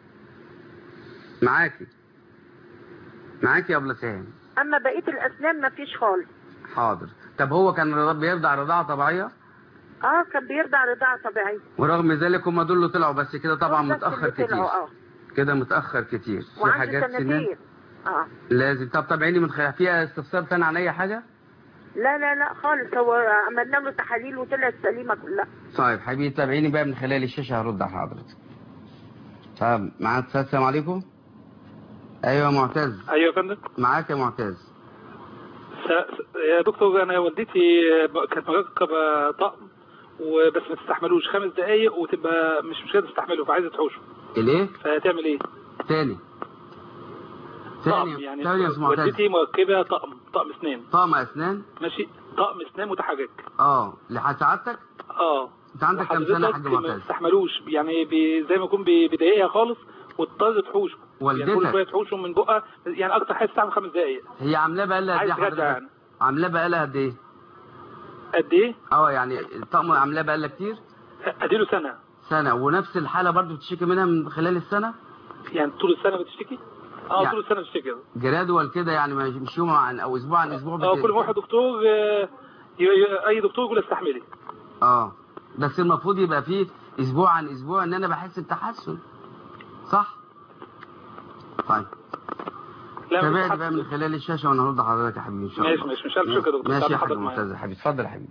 معاكي معاكي يا ابله سهام. اما بقيه الاسنان ما فيش خالص. حاضر. طب هو كان بيرضع رضاعه طبيعيه؟ اه كان بيرضع رضاعه طبيعيه، ورغم ذلك هم دول اللي طلعوا بس كده طبعا متاخر كتير. اه كده متاخر كتير. في حاجات سنان اه لازم. طب تابعيني من خلال فيها استفسار ثاني عن اي حاجه؟ لا لا لا خالص، هو عملنا له تحاليل وطلعت سليمه كلها. طيب حبيبي تابعيني بقى من خلال الشاشه هرد على حضرتك. طب معاك. السلام عليكم. ايوه يا معتز. ايوه يا فندم. معاك يا معتز. يا دكتور انا والدتي كانت مركبه طقم وبس ما تستحملوش خمس دقايق وتبقى مش مش قادره تستحمله فعايزه تحوشه. الايه؟ فهتعمل ايه؟ تاني طقم يعني والدتي مركبه طقم طقم اسنان. طقم اسنان؟ ماشي. طقم اسنان متحرك. اه لسعادتك؟ اه. انت عندك كام سنه يا حاج معتز؟ ما تستحملوش يعني بي زي ما يكون بيضايقها خالص واضطر تحوشه. والدتك يعني كل شويه تحوشه من بقها، يعني اكتر حاجه تستحمل خمس دقايق. هي عاملاه بقى لها قد ايه حضرتك؟ يعني. عاملاه بقى لها قد ايه؟ قد ايه؟ اه يعني الطقم عاملاه بقى لها كتير؟ اديله سنه. سنه. ونفس الحاله برضو بتشتكي منها من خلال السنه؟ يعني طول السنه بتشتكي؟ اه يعني طول السنه بتشتكي. جرادوال كده يعني مش يوم عن او اسبوع عن اسبوع؟ اه كل ما يروح دكتور اي دكتور يقول استحملي. اه بس المفروض يبقى فيه اسبوع عن اسبوع ان انا بحس بتحسن، صح؟ طيب تابعني بقى من خلال الشاشه وانا هرد حضرتك يا حبيبي ان شاء الله. ماشي ماشي مش عارف شكرا يا دكتور. ماشي يا حبيبي ممتاز يا حبيبي. اتفضل يا حبيبي.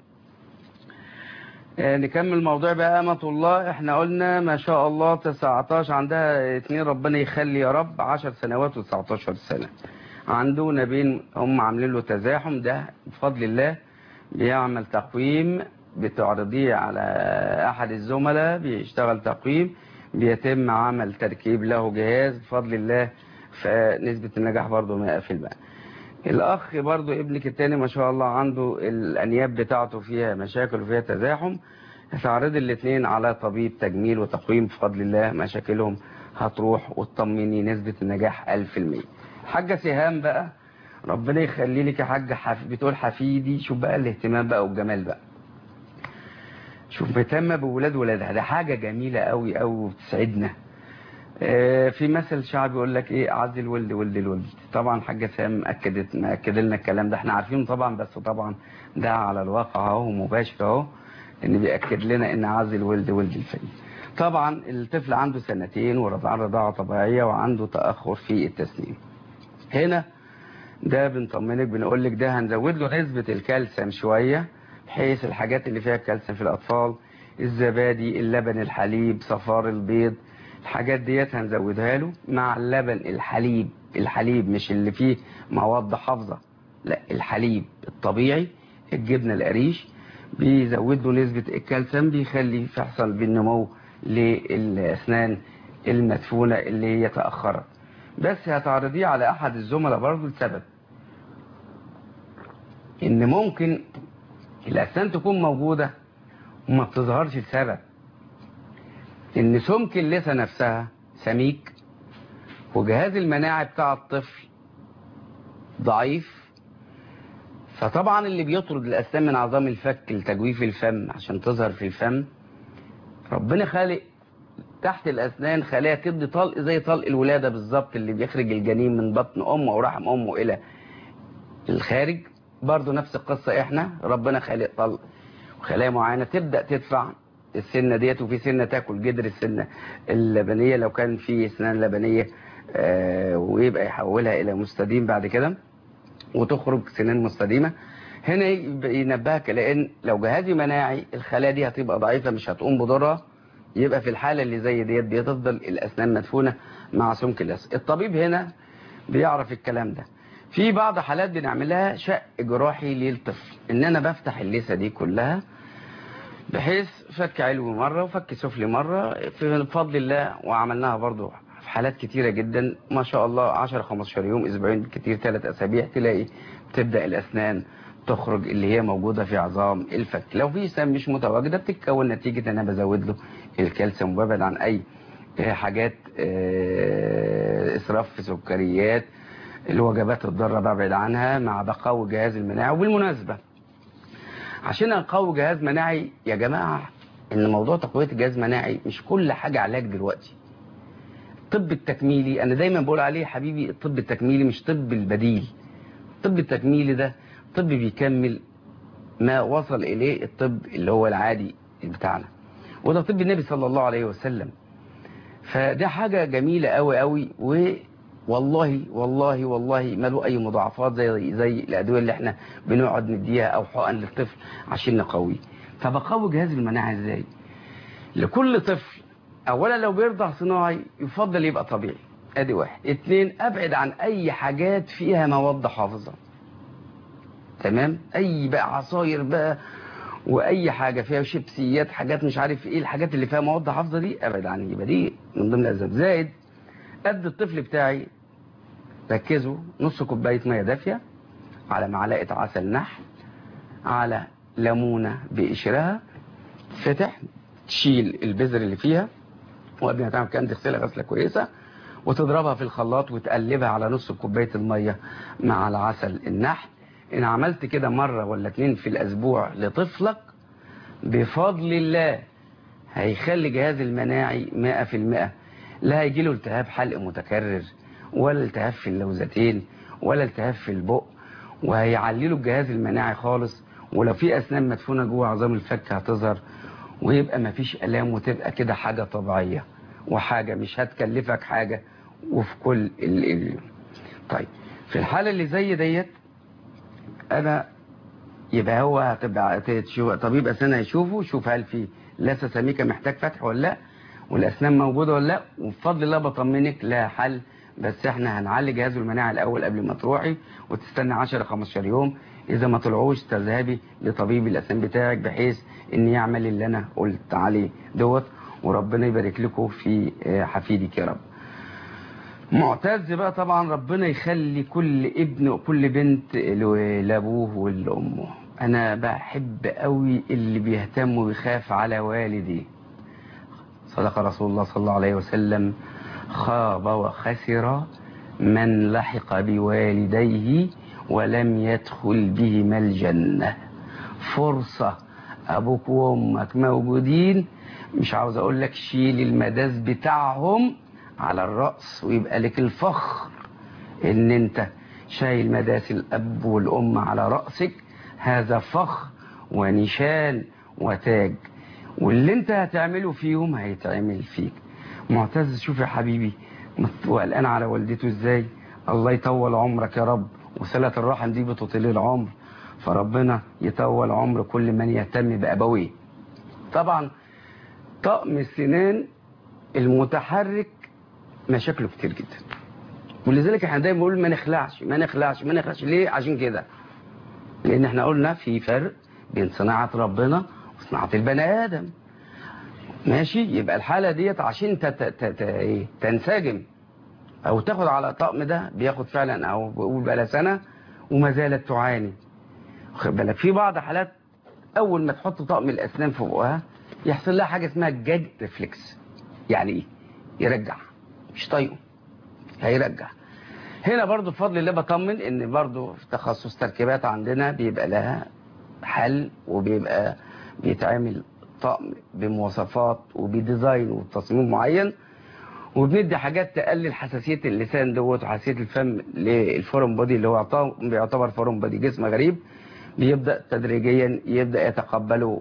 آه نكمل موضوع بقى. امة الله احنا قلنا ما شاء الله تسعتاشر، عندها اتنين ربنا يخلي يا رب، عشر سنوات وتسعتاشر سنه. عنده نابين هم عاملين له تزاحم، ده بفضل الله بيعمل تقويم، بتعرضيه على احد الزملاء بيشتغل تقويم، بيتم عمل تركيب له جهاز بفضل الله، فنسبة النجاح برضه مئة في المئة. الاخ برضو ابنك التاني ما شاء الله عنده الانياب بتاعته فيها مشاكل وفيها تزاحم، هتعرض الاثنين على طبيب تجميل وتقويم بفضل الله مشاكلهم هتروح وتطمني، نسبة النجاح ألف في المية. حاجة سهام بقى ربنا يخلي لك يا حاجة حف... بتقول حفيدي، شوف بقى الاهتمام بقى والجمال بقى، شوف مهتمة بولاد ولادها، ده حاجة جميلة قوي قوي وبتسعدنا. في مثل شعبي يقول لك ايه، اعز الولد ولد الولد. طبعا حاجه سام اكدت مأكد لنا الكلام ده، احنا عارفينه طبعا، بس طبعا ده على الواقع اهو مباشر اهو، ان بيأكد لنا ان اعز الولد ولد الفريد. طبعا الطفل عنده سنتين ورضعان رضاعه طبيعيه وعنده تاخر في التسنين. هنا ده بنطمنك بنقول لك ده هنزود له نسبه الكالسيوم شويه، بحيث الحاجات اللي فيها الكالسيوم في الاطفال، الزبادي، اللبن، الحليب، صفار البيض، الحاجات ديت هنزودها له مع اللبن، الحليب الحليب مش اللي فيه مواد حافظة، لا الحليب الطبيعي، الجبنة القريش، بيزود له نسبة الكالسيوم، بيخلي يحصل بالنمو للأسنان المدفونة اللي هي تأخرت. بس هتعرضيه على أحد الزملاء برضه لسبب إن ممكن الأسنان تكون موجودة وما بتظهرش لسبب ان سمك اللثة نفسها سميك، وجهاز المناعي بتاع الطفل ضعيف، فطبعا اللي بيطرد الاسنان من عظام الفك لتجويف الفم عشان تظهر في الفم، ربنا خالق تحت الاسنان خلايا تدي طلق زي طلق الولاده بالظبط، اللي بيخرج الجنين من بطن امه او رحم امه الى الخارج، برضه نفس القصه، احنا ربنا خالق طلق وخلايا معينه تبدا تدفع السنة ديت، وفي سنة تاكل جدر السنة اللبنية لو كان في اسنان لبنية، آه ويبقى يحولها الى مستديم بعد كده وتخرج سنان مستديمة. هنا ينبهك لان لو جهازي مناعي الخلايا دي هتبقى ضعيفة مش هتقوم بدورها، يبقى في الحالة اللي زي ديت بتفضل الاسنان مدفونة مع سمك اللثة. الطبيب هنا بيعرف الكلام ده. في بعض حالات بنعملها شق جراحي للطفل، ان انا بفتح اللثة دي كلها بحيث فك علوي مرة وفك سفلي مرة بفضل الله، وعملناها برضو في حالات كتيرة جدا ما شاء الله، عشرة خمستاشر يوم، اسبوعين بالكتير، ثلاث اسابيع تلاقي بتبدأ الاسنان تخرج اللي هي موجودة في عظام الفك. لو في اسنان مش متواجدة بتتكون نتيجة ان انا بزود له الكالسيوم وببعد عن اي حاجات اسراف في سكريات، الوجبات الضارة ببعد عنها، مع بقوي جهاز المناعة. وبالمناسبة عشان نقوي جهاز مناعي يا جماعة، ان موضوع تقوية الجهاز المناعي مش كل حاجة علاج دلوقتي. الطب التكميلي انا دايما بقول عليه حبيبي، الطب التكميلي مش طب البديل. الطب التكميلي ده طب بيكمل ما وصل اليه الطب اللي هو العادي بتاعنا، وده طب النبي صلى الله عليه وسلم. فده حاجة جميلة قوي قوي، والله والله والله ما له اي مضاعفات زي زي الادويه اللي احنا بنقعد نديها او حقن للطفل عشان نقويه. فبقوي جهاز المناعه ازاي؟ لكل طفل اولا لو بيرضع صناعي يفضل يبقى طبيعي، ادي واحد. اتنين، ابعد عن اي حاجات فيها مواد حافظه، تمام؟ اي بقى عصاير بقى واي حاجه فيها شيبسيات، حاجات مش عارف ايه، الحاجات اللي فيها مواد حافظه دي ابعد عنها، يبقى دي من ضمن الاسباب. زائد قد الطفل بتاعي ركزوا نص كوبايه ميه دافيه على معلقه عسل نحل على ليمونه بقشرها، فتح تشيل البذر اللي فيها، وقبل ما تعمل كده تغسلها غسله كويسه وتضربها في الخلاط وتقلبها على نص كوبايه الميه مع العسل النحل. ان عملت كده مره ولا اتنين في الاسبوع لطفلك بفضل الله هيخلي جهاز المناعي مئة في المئة، لا هيجي له التهاب حلق متكرر ولا التهاب في اللوزتين ولا التهاب في البق، وهيعلي له الجهاز المناعي خالص. ولو في اسنان مدفونه جوه عظام الفك هتظهر، ويبقى مفيش الام، وتبقى كده حاجه طبيعيه وحاجه مش هتكلفك حاجه وفي كل ال ال طيب في الحاله اللي زي ديت انا يبقى هو هتبقى طبيب اسنان هيشوفه، شوف هل في لثه سميكه محتاج فتح ولا لا، والاسنان موجوده ولا لا، وبفضل الله بطمنك لها حل بس احنا هنعلي جهازه المناعي الاول قبل ما تروحي، وتستنى عشرة خمستاشر يوم. اذا ما طلعوش تذهبي لطبيب الاسنان بتاعك بحيث ان يعمل اللي انا قلت عليه دوت. وربنا يبارك لكم في حفيدك يا رب. معتز بقى طبعا ربنا يخلي كل ابن وكل بنت لابوه ولامه. انا بحب قوي اللي بيهتم ويخاف على والديه. صدق رسول الله صلى الله عليه وسلم: خاب وخسر من لحق بوالديه ولم يدخل بهما الجنة. فرصة ابوك وامك موجودين، مش عاوز اقول لك شيل المداس بتاعهم على الرأس ويبقى لك الفخر ان انت شايل مداس الاب والام على رأسك. هذا فخر ونشان وتاج، واللي انت هتعمله فيهم هيتعمل فيك. معتز شوف يا حبيبي وقلقان على والدته ازاي. الله يطول عمرك يا رب، وصلة الرحم دي بتطيل العمر، فربنا يطول عمر كل من يهتم بأبويه. طبعا طقم السنان المتحرك مشاكله كتير جدا، ولذلك احنا دايما بنقول ما نخلعش ما نخلعش ما نخلعش. ليه؟ عشان كده، لان احنا قلنا في فرق بين صناعة ربنا وصناعة البني ادم. ماشي؟ يبقى الحالة ديت عشان تنسجم او تاخد على الطقم ده بياخد فعلا او بقول بقى لها سنة وما زالت تعاني. واخد بالك؟ في بعض حالات اول ما تحط طقم الاسنان في بقها يحصل لها حاجة اسمها جاج ريفلكس. يعني ايه؟ يرجع، مش طايقه هيرجع. هنا برضو بفضل الله بطمن ان برضو في تخصص تركيبات عندنا بيبقى لها حل، وبيبقى بيتعمل طقم بمواصفات وبديزاين وتصميم معين، وبندي حاجات تقلل حساسية اللسان دوت وحساسية الفم للفورم بودي اللي هو بيعتبر فورم بودي جسم غريب. بيبدأ تدريجيا يبدأ يتقبلوا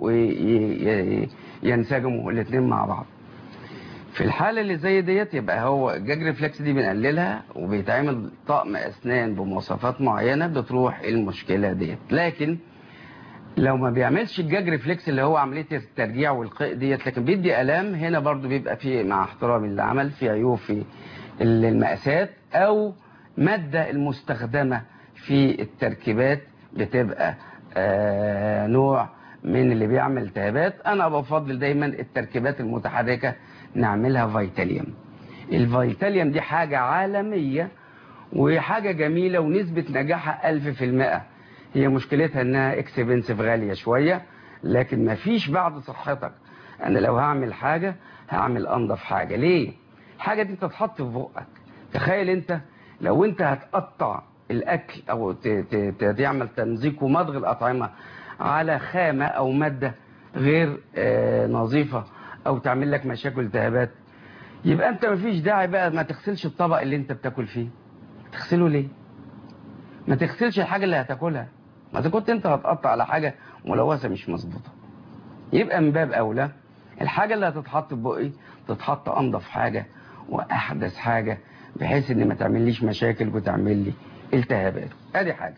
وينسجموا الاثنين مع بعض. في الحالة اللي زي ديت يبقى هو الجاج ريفلكس دي بنقللها وبيتعمل طقم أسنان بمواصفات معينة بتروح المشكلة ديت. لكن لو ما بيعملش الجاج ريفلكس اللي هو عملية الترجيع والقيء ديت لكن بيدي ألام، هنا برضو بيبقى فيه مع احترام العمل في عيوب في المقاسات أو مادة المستخدمة في التركيبات بتبقى آه نوع من اللي بيعمل التهابات. أنا بفضل دايما التركيبات المتحركة نعملها فيتاليوم. الفيتاليوم دي حاجة عالمية وحاجة جميلة ونسبة نجاحها ألف في المئة. هي مشكلتها انها اكسبنسيف غالية شوية، لكن ما فيش بعد صحتك. انا لو هعمل حاجة هعمل انضف حاجة. ليه؟ الحاجة دي تتحط في بقك. تخيل انت لو انت هتقطع الاكل او تعمل تمزيق ومضغ الاطعمة على خامة او مادة غير آه نظيفة او تعمل لك مشاكل التهابات، يبقى انت ما فيش داعي بقى ما تغسلش الطبق اللي انت بتاكل فيه. تغسله ليه؟ ما تغسلش الحاجة اللي هتاكلها. ما اذا كنت انت هتقطع على حاجة ملوثة مش مظبوطة، يبقى من باب اولى الحاجة اللي هتتحط في بقي تتحط انضف حاجة واحدث حاجة بحيث ان ما تعمليش مشاكل وتعمل لي التهابات. ادي حاجة.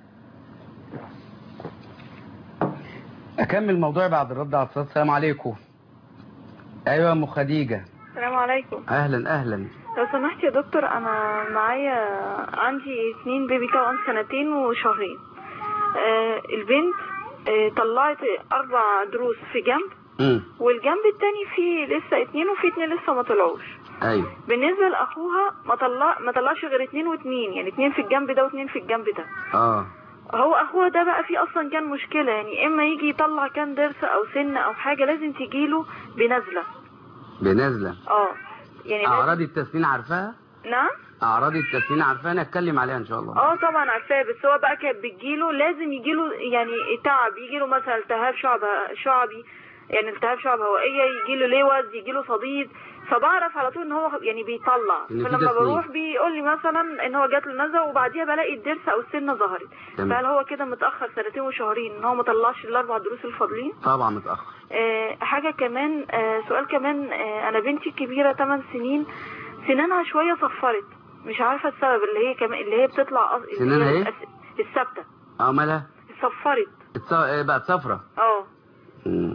اكمل موضوعي بعد الرد على الصلاة. السلام عليكم. ايوه يا ام خديجة. السلام عليكم. اهلا اهلا. لو سمحت يا دكتور، انا معايا عندي اتنين بيبي توأم سنتين وشهرين. آه البنت آه طلعت اربع دروس في جنب م. والجنب التاني فيه لسه اتنين وفي اتنين لسه ما طلعوش. ايوه. بالنسبه لاخوها ما طلع ما طلعش غير اتنين واتنين، يعني اتنين في الجنب ده واتنين في الجنب ده. اه هو اخوها ده بقى فيه اصلا كان مشكله، يعني اما يجي يطلع كان ضرس او سن او حاجه لازم تجيله بنزله. بنزله؟ اه يعني اعراض التسنين عارفاها؟ نعم. اعراض التسنين عارفاها؟ انا اتكلم عليها ان شاء الله. اه طبعا عارفاها، بس هو بقى كانت بتجيله لازم يجيله يعني تعب، يجيله مثلا التهاب شعب شعبي، يعني التهاب شعب هوائيه، يجيله لوز، يجيله صديد. فبعرف على طول ان هو يعني بيطلع. فلما بروح بيقول لي مثلا ان هو جات له نزله وبعديها بلاقي الضرس او السنه ظهرت. فهل هو كده متاخر سنتين وشهرين ان هو ما طلعش الاربع دروس الفاضلين؟ طبعا متاخر. آه حاجه كمان، آه سؤال كمان، آه انا بنتي الكبيره ثمان سنين سنانها شويه صفرت، مش عارفه السبب. اللي هي كمان اللي هي بتطلع أص... سنانها ايه؟ الثابته. اه مالها؟ صفرت. التص... بقت صفرة. اه.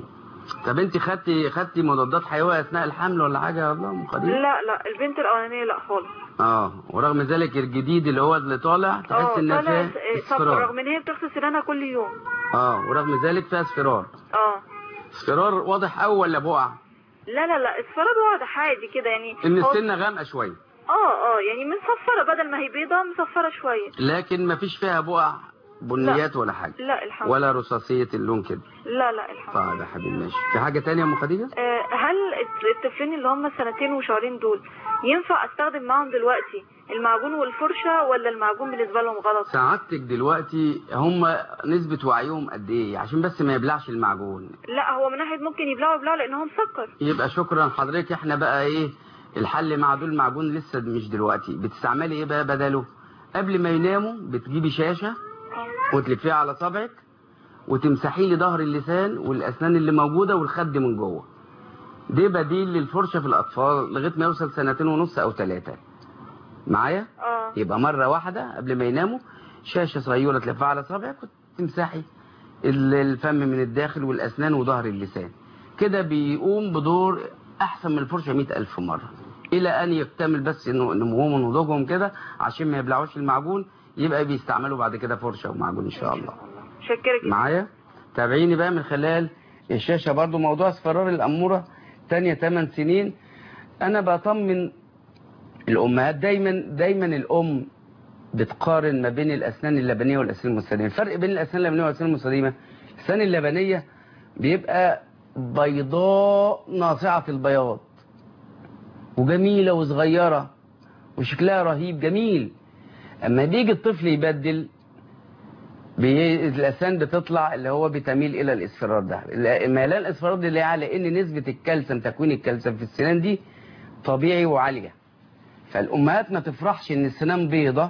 طب انت خدتي خدتي مضادات حيويه اثناء الحمل ولا حاجه يا الله ام خديجه؟ لا لا البنت الاولانيه لا خالص. اه ورغم ذلك الجديد اللي هو اللي طالع تحس ان فيها اصفرار رغم ان هي بتغسل سنانها كل يوم. اه ورغم ذلك فيها اصفرار. اه اصفرار واضح قوي ولا بقع؟ لا لا لا اصفرار واضح عادي كده يعني ان السنه غامقه شويه. اه اه يعني مصفره بدل ما هي بيضه مصفره شويه. لكن ما فيش فيها بقع بنيات ولا حاجه؟ لا الحمد ولا رصاصيه اللون كده؟ لا لا الحمد لله. طيب يا حبيبي ماشي. في حاجه ثانيه يا ام خديجه؟ آه هل الطفلين اللي هم سنتين وشهرين دول ينفع استخدم معاهم دلوقتي المعجون والفرشه ولا المعجون بالنسبه لهم غلط؟ سعادتك دلوقتي هم نسبه وعيهم قد ايه عشان بس ما يبلعش المعجون؟ لا هو من ناحيه ممكن يبلعوا يبلعوا لان هو مسكر. يبقى شكرا حضرتك. احنا بقى ايه الحل مع دول المعجون لسه مش دلوقتي. بتستعملي ايه بقى بداله؟ قبل ما يناموا بتجيبي شاشه وتلفيها على صبعك وتمسحي لي ظهر اللسان والاسنان اللي موجوده والخد من جوه. ده بديل للفرشه في الاطفال لغايه ما يوصل سنتين ونص او ثلاثه. معايا؟ اه يبقى مره واحده قبل ما يناموا شاشه صغيره تلفها على صبعك وتمسحي الفم من الداخل والاسنان وظهر اللسان. كده بيقوم بدور احسن من الفرشه مئة ألف مره الى ان يكتمل بس انه نموهم ونضوجهم كده عشان ما يبلعوش المعجون. يبقى بيستعملوا بعد كده فرشه ومعجون ان شاء الله. شكرك معايا. تابعيني بقى من خلال الشاشه. برضو موضوع اصفرار الاموره تانية ثمان سنين انا بطمن الامهات. دايما دايما الام بتقارن ما بين الاسنان اللبنيه والاسنان المستديمه. الفرق بين الاسنان اللبنيه والاسنان المستديمه الاسنان اللبنيه بيبقى بيضاء ناصعه البياض وجميله وصغيره وشكلها رهيب جميل. اما بيجي الطفل يبدل بي... الاسنان بتطلع اللي هو بتميل الى الاصفرار ده. ميلان الاصفرار ده اللي على ان نسبه الكالسيوم تكوين الكالسيوم في السنان دي طبيعي وعاليه. فالامهات ما تفرحش ان السنان بيضه.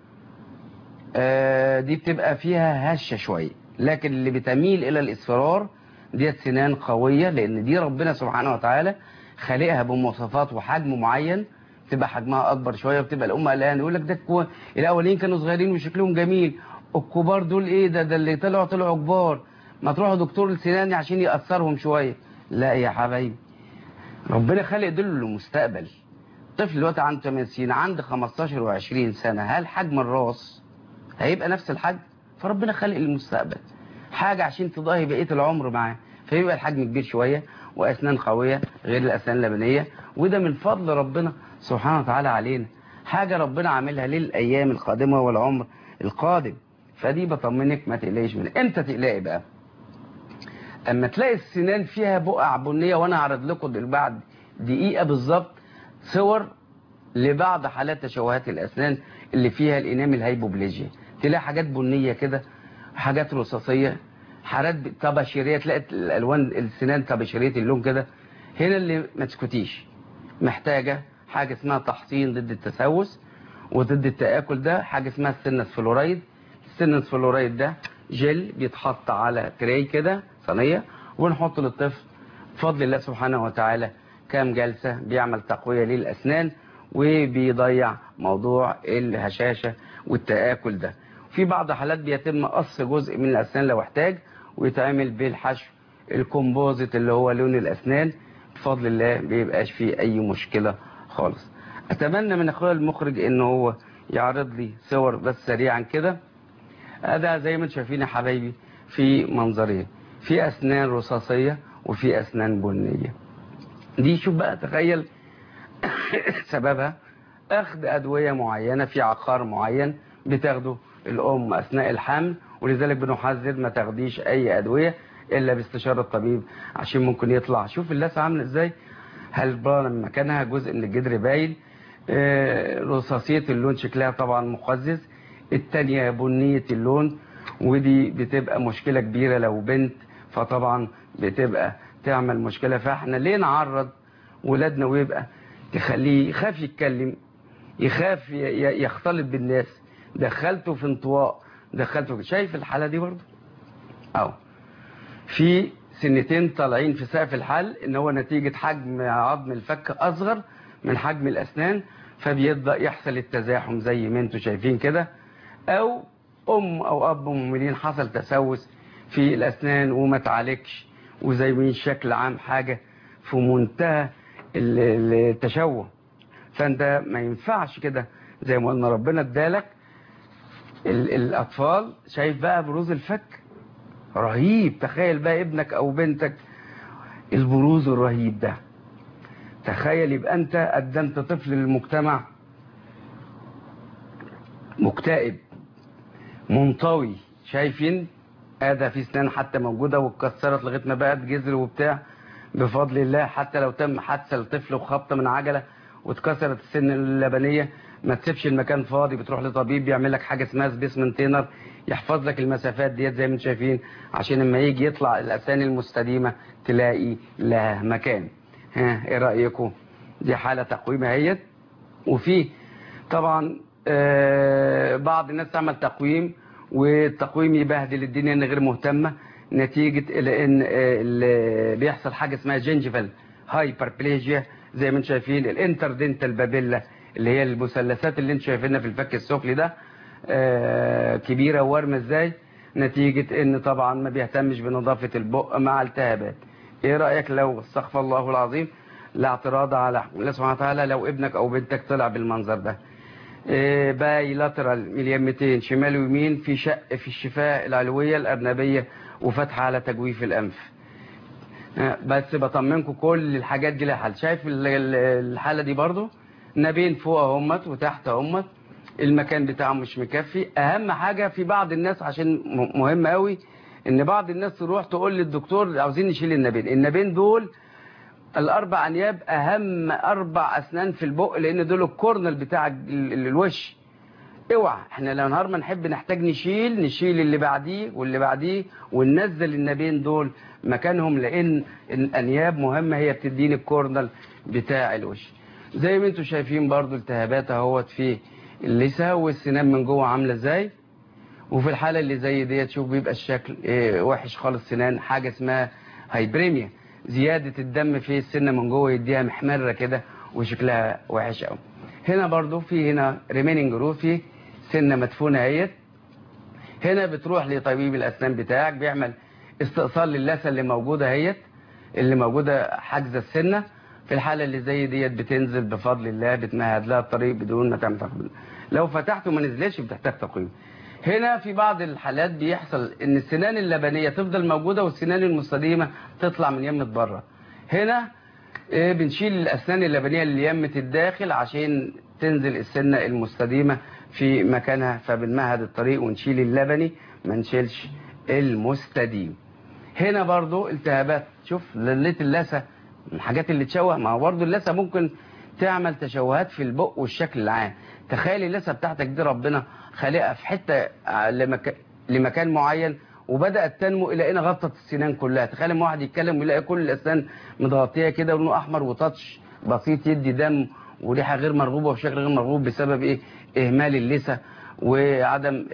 آه دي بتبقى فيها هشه شويه. لكن اللي بتميل الى الاصفرار ديت سنان قويه لان دي ربنا سبحانه وتعالى خالقها بمواصفات وحجم معين. بتبقى حجمها اكبر شويه وبتبقى الام قلقانه يقول لك ده كو... الاولين كانوا صغيرين وشكلهم جميل. الكبار دول ايه ده ده اللي طلعوا طلعوا كبار. ما تروحوا دكتور السنان عشان يأثرهم شويه. لا يا حبايبي ربنا خالق دول للمستقبل. طفل دلوقتي عنده ثمان سنين عنده خمستاشر وعشرين سنه هل حجم الراس هيبقى نفس الحجم؟ فربنا خالق للمستقبل حاجه عشان تضاهي بقيه العمر معاه. فيبقى الحجم كبير شويه واسنان قويه غير الاسنان اللبنيه. وده من فضل ربنا سبحانه وتعالى علينا. حاجه ربنا عاملها للايام القادمه والعمر القادم. فدي بطمنك ما تقلقيش منها. امتى تقلقي بقى؟ اما تلاقي السنان فيها بقع بنيه. وانا هعرض لكم بعد دقيقه بالظبط صور لبعض حالات تشوهات الاسنان اللي فيها الانامل هايبوبليجيا. تلاقي حاجات بنيه كده حاجات رصاصيه حالات طباشيريه. تلاقي الالوان السنان طباشيريه اللون كده. هنا اللي ما تسكتيش محتاجه حاجه اسمها تحصين ضد التسوس وضد التآكل. ده حاجه اسمها السنس فلورايد. السنس فلورايد ده جل بيتحط على تري كده صينيه ونحط للطفل بفضل الله سبحانه وتعالى كام جلسه بيعمل تقويه للاسنان وبيضيع موضوع الهشاشه والتآكل ده. في بعض حالات بيتم قص جزء من الاسنان لو احتاج ويتعمل بالحشو الكومبوزيت اللي هو لون الاسنان. بفضل الله بيبقاش فيه اي مشكله خالص. اتمنى من اخويا المخرج ان هو يعرض لي صور بس سريعا كده. هذا زي ما انتم شايفين يا حبايبي في منظرين. في اسنان رصاصيه وفي اسنان بنيه. دي شوف بقى تخيل سببها اخذ ادويه معينه في عقار معين بتاخده الام اثناء الحمل. ولذلك بنحذر ما تاخديش اي ادويه الا باستشاره الطبيب عشان ممكن يطلع. شوف اللثه عامله ازاي. هل من مكانها جزء من الجدر باين. آه رصاصيه اللون شكلها طبعا مقزز. الثانيه بنيه اللون ودي بتبقى مشكله كبيره لو بنت فطبعا بتبقى تعمل مشكله. فاحنا ليه نعرض ولادنا ويبقى تخليه يخاف يتكلم يخاف يختلط بالناس. دخلته في انطواء دخلته. شايف الحاله دي برضه اهو في سنتين طالعين في سقف الحلق ان هو نتيجه حجم عظم الفك اصغر من حجم الاسنان فبيبدا يحصل التزاحم زي ما انتم شايفين كده. او ام او اب مهملين حصل تسوس في الاسنان وما تعالجش وزي شكل عام حاجة في منتهى التشوه. فانت ما ينفعش كده زي ما قلنا ربنا ادالك الاطفال. شايف بقى بروز الفك رهيب، تخيل بقى ابنك او بنتك البروز الرهيب ده، تخيل يبقى انت قدمت طفل للمجتمع مكتئب منطوي. شايفين ادى في اسنان حتى موجوده واتكسرت لغايه ما بقت جذر وبتاع بفضل الله. حتى لو تم حادثه لطفل وخبطه من عجله واتكسرت السن اللبنيه، ما تسيبش المكان فاضي، بتروح لطبيب يعمل لك حاجه اسمها سبيسمنت تينر يحفظ لك المسافات ديت زي ما انتم شايفين، عشان لما يجي يطلع الاسنان المستديمه تلاقي لها مكان. ها ايه رايكم؟ دي حاله تقويم اهيت. وفي طبعا آه بعض الناس تعمل تقويم والتقويم يبهدل الدنيا ان غير مهتمه، نتيجه الى ان آه بيحصل حاجه اسمها جينجيفال هايبربليجيا زي ما انتم شايفين. الانتردنتال بابيلا اللي هي المثلثات اللي انتم شايفينها في الفك السفلي ده آه كبيره وورمه ازاي، نتيجه ان طبعا ما بيهتمش بنظافه البق مع التهابات. ايه رايك لو استغفر الله العظيم لا اعتراض على الله سبحانه وتعالى لو ابنك او بنتك طلع بالمنظر ده إيه باي لاترال اليمتين شمال ويمين في شق في الشفاه العلويه الارنبيه وفتحه على تجويف الانف. بس بطمنكم كل الحاجات دي لها حل. شايف الحاله دي برضو نابين فوق اهمت وتحت اهمت، المكان بتاعهم مش مكفي. اهم حاجه في بعض الناس عشان مهم قوي ان بعض الناس تروح تقول للدكتور عاوزين نشيل النابين. النابين دول الاربع انياب اهم اربع اسنان في البق لان دول الكورنل بتاع الوش. اوعى احنا لو نهار ما نحب نحتاج نشيل نشيل اللي بعديه واللي بعديه وننزل النابين دول مكانهم، لان الانياب مهمه هي بتديني الكورنل بتاع الوش. زي ما انتم شايفين برضو التهابات اهوت في اللثه والسنان من جوه عامله ازاي. وفي الحاله اللي زي ديت شوف بيبقى الشكل ايه وحش خالص. سنان حاجه اسمها هايبريميا، زيادة الدم في السنة من جوه يديها محمرة كده وشكلها وحش قوي. هنا برضو في هنا ريميننج روف في سنة مدفونة اهيت. هنا بتروح لطبيب الأسنان بتاعك بيعمل استئصال للثة اللي موجودة اهيت اللي موجودة حاجزة السنة. في الحالة اللي زي ديت بتنزل بفضل الله، بتمهد لها الطريق بدون ما تعمل تقويم. لو فتحته ما نزلش بتحتاج تقويم. هنا في بعض الحالات بيحصل ان السنان اللبنيه تفضل موجوده والسنان المستديمه تطلع من يمه بره. هنا إيه بنشيل الاسنان اللبنيه اللي يمه الداخل عشان تنزل السنه المستديمه في مكانها، فبنمهد الطريق ونشيل اللبني ما نشيلش المستديم. هنا برضو التهابات، شوف لليت اللثه الحاجات اللي تشوه، ما هو برضو اللثه ممكن تعمل تشوهات في البق والشكل العام. تخيل اللثه بتاعتك دي ربنا خالقها في حته لمك... لمكان معين وبدات تنمو الى ان غطت السنان كلها. تخيل لما واحد يتكلم ويلاقي كل الاسنان متغطيه كده ولونه احمر وتاتش بسيط يدي دم وريحه غير مرغوبه وشكل غير مرغوب بسبب ايه؟ اهمال اللثه وعدم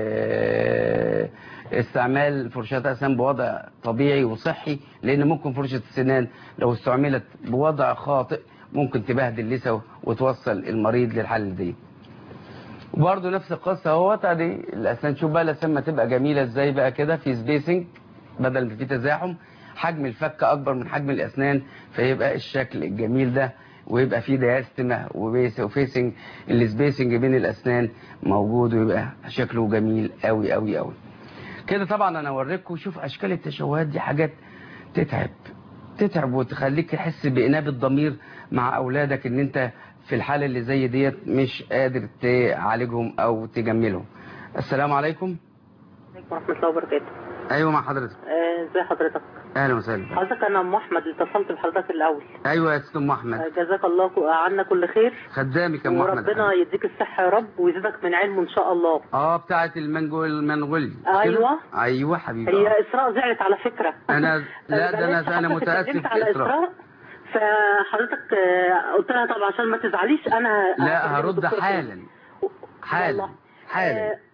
اه استعمال فرشاه اسنان بوضع طبيعي وصحي، لان ممكن فرشه السنان لو استعملت بوضع خاطئ ممكن تبهدل اللثه وتوصل المريض للحاله دي. وبرضه نفس القصه اهوت ادي الاسنان. شوف بقى الاسنان ما تبقى جميله ازاي بقى كده في سبيسنج بدل ما في تزاحم، حجم الفك اكبر من حجم الاسنان فيبقى الشكل الجميل ده، ويبقى في دياستما وفيسنج السبيسنج بين الاسنان موجود ويبقى شكله جميل قوي قوي قوي كده. طبعا انا اوريكم شوف اشكال التشوهات دي حاجات تتعب تتعب وتخليك تحس بإنابة الضمير مع اولادك ان انت في الحالة اللي زي ديت مش قادر تعالجهم او تجملهم. السلام عليكم. عليكم ورحمة الله وبركاته. ايوه مع حضرتك. ازي آه حضرتك؟ اهلا وسهلا. حضرتك انا ام احمد اللي اتصلت بحضرتك الاول. ايوه يا ست ام احمد. آه جزاك الله عنا كل خير. خدامك يا ام احمد. وربنا يديك الصحة يا رب ويزيدك من علمه ان شاء الله. اه بتاعة المنجو المنغولي. ايوه ايوه حبيبي. هي اسراء زعلت على فكرة. انا لا ده انا انا متاسف على اسراء. فحضرتك قلت لها طبعا عشان ما تزعليش انا لا هرد حالا حالا حالا.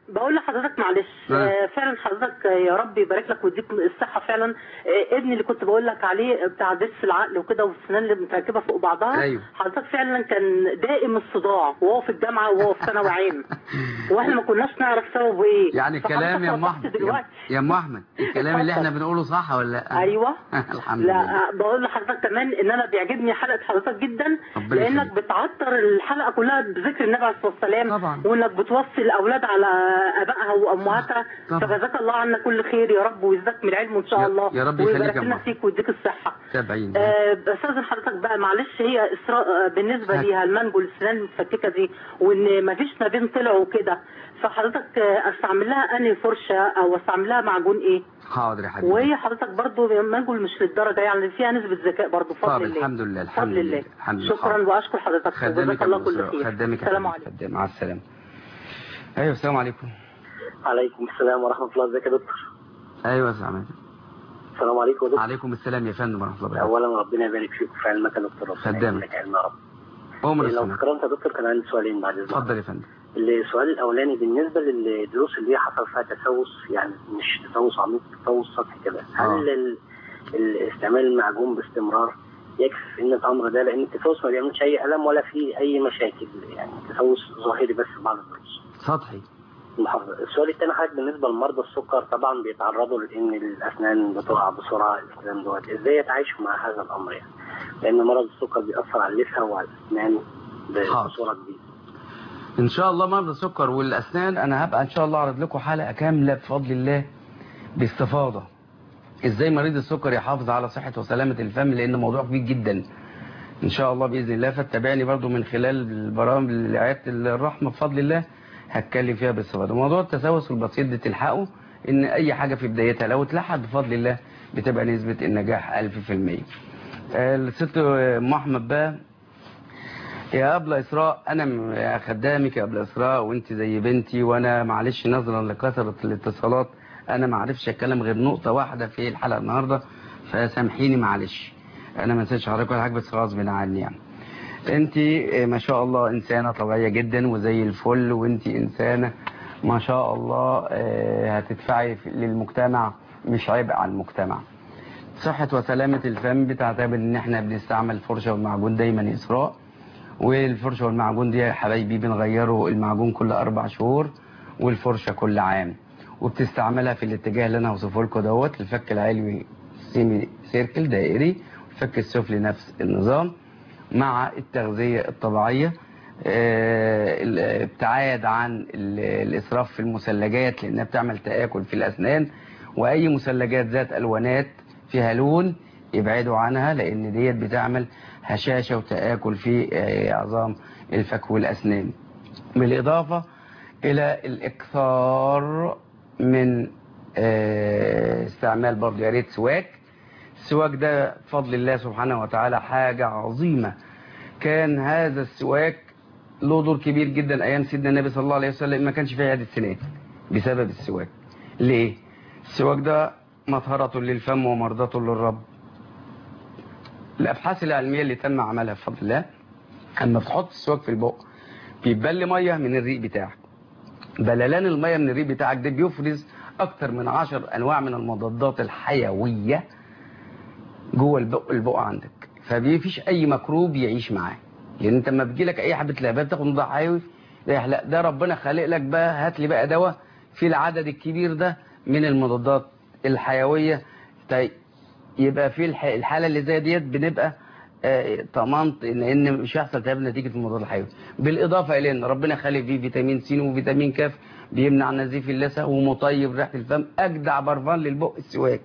بقول لحضرتك معلش آه فعلا حضرتك يا رب يبارك لك ويديك الصحه فعلا. آه ابني اللي كنت بقول لك عليه بتاع ضرس العقل وكده والسنان اللي متركبه فوق بعضها. أيوه. حضرتك فعلا كان دائم الصداع وهو في الجامعه وهو في ثانوي عام واحنا ما كناش نعرف سببه ايه. يعني الكلام يا ام احمد يا ام احمد الكلام اللي احنا بنقوله صح ولا لا؟ ايوه الحمد لله. لا بقول لحضرتك كمان ان انا بيعجبني حلقه حضرتك جدا لانك بتعطر الحلقه كلها بذكر النبي عليه الصلاه والسلام طبعا. وانك بتوصي الاولاد على ابائها وامهاتها. فجزاك الله عنا كل خير يا رب ويجزاك من العلم ان شاء الله يا رب يخليك ويبارك لنا فيك ويديك الصحه. تابعين. آه بستاذن حضرتك بقى معلش هي اسراء بالنسبه هت. ليها المانجو السنان المتفككه دي وان ما فيش نابين طلعوا كده فحضرتك استعمل لها انهي فرشه او استعمل لها معجون ايه؟ حاضر يا حبيبي. وهي حضرتك برضو المانجو مش للدرجه يعني فيها نسبه ذكاء برضو بفضل الله. الحمد لله الحمد لله الحمد لله. شكرا واشكر حضرتك خدامك الله كل خير. خدامك السلام عليكم. خدام مع السلامه. ايوه السلام عليكم. عليكم السلام ورحمه الله. ازيك يا دكتور؟ ايوه يا سلام. السلام عليكم يا دكتور. عليكم السلام يا فندم ورحمه الله وبركاته. اولا ربنا يبارك فيك في علمك يا دكتور. خدامك يا رب. عمر لو تكرمت يا دكتور كان عندي سؤالين بعد اذنك. اتفضل يا فندم. السؤال الاولاني بالنسبه للدروس اللي هي حصل فيها تسوس يعني مش تسوس عميق تسوس سطحي كده هل ال استعمال المعجون باستمرار يكفي ان الامر ده لان التسوس ما بيعملش اي الم ولا في اي مشاكل يعني تسوس ظاهري بس في بعض الدروس سطحي. المحافظه. السؤال الثاني حضرتك بالنسبه لمرضى السكر طبعا بيتعرضوا لان الاسنان بتقع بسرعه الكلام دوت ازاي يتعايشوا مع هذا الامر يعني لان مرض السكر بيأثر على اللثه وعلى الاسنان بصوره كبيره. ان شاء الله مرضى السكر والاسنان انا هبقى ان شاء الله اعرض لكم حلقه كامله بفضل الله باستفاضه ازاي مريض السكر يحافظ على صحه وسلامه الفم لان موضوع كبير جدا ان شاء الله باذن الله. فتابعني برضو من خلال البرامج عياده الرحمه بفضل الله هتكلم فيها باستفاضه. موضوع التسوس البسيط ده تلحقه ان اي حاجه في بدايتها لو اتلحقت بفضل الله بتبقى نسبه النجاح ألف في المية. الست ام احمد بقى يا أبلة إسراء أنا خدامك يا أبلة إسراء وأنت زي بنتي وأنا معلش نظرا لكثرة الاتصالات أنا ما عرفش أتكلم غير نقطة واحدة في الحلقة النهاردة فسامحيني معلش أنا ما نسيتش حضرتك ولا حاجة بس غصب عني يعني. أنت ما شاء الله إنسانة طبيعية جدا وزي الفل وأنت إنسانة ما شاء الله هتدفعي للمجتمع مش عبء على المجتمع. صحة وسلامة الفم بتعتبر إن إحنا بنستعمل فرشة والمعجون دايما إسراء والفرشة والمعجون دي يا حبايبي بنغيره المعجون كل أربع شهور والفرشة كل عام وبتستعملها في الاتجاه اللي أنا هوصفه لكم دوت الفك العلوي سيمي سيركل دائري والفك السفلي نفس النظام مع التغذية الطبيعية. ابتعاد عن الإسراف في المثلجات لأنها بتعمل تآكل في الأسنان وأي مثلجات ذات ألوانات فيها لون يبعدوا عنها لأن ديت بتعمل هشاشة وتآكل في عظام الفك والأسنان. بالإضافة إلى الإكثار من استعمال برضه يا ريت سواك. السواك ده بفضل الله سبحانه وتعالى حاجة عظيمة. كان هذا السواك له دور كبير جدا أيام سيدنا النبي صلى الله عليه وسلم ما كانش فيه عيادة سنان بسبب السواك. ليه؟ السواك ده مطهرة للفم ومرضاة للرب. الابحاث العلميه اللي تم عملها بفضل الله اما بتحط السواك في البق بيبل ميه من الريق بتاعك. بللان الميه من الريق بتاعك ده بيفرز اكتر من عشر انواع من المضادات الحيويه جوه البق البق عندك فمفيش اي ميكروب يعيش معاه لان انت لما بتجيلك اي حبه لهبات تاخد مضاد حيوي لا ده ربنا خالق لك بقى هات لي بقى دواء في العدد الكبير ده من المضادات الحيويه. طيب يبقى في الحالة اللي زي ديت بنبقى طمنت ان مش هيحصل تهاب نتيجة المضاد الحيوي. بالاضافة الى ان ربنا خالق فيه فيتامين س وفيتامين ك بيمنع نزيف اللثة ومطيب ريحة الفم اجدع برفان للبق السواك.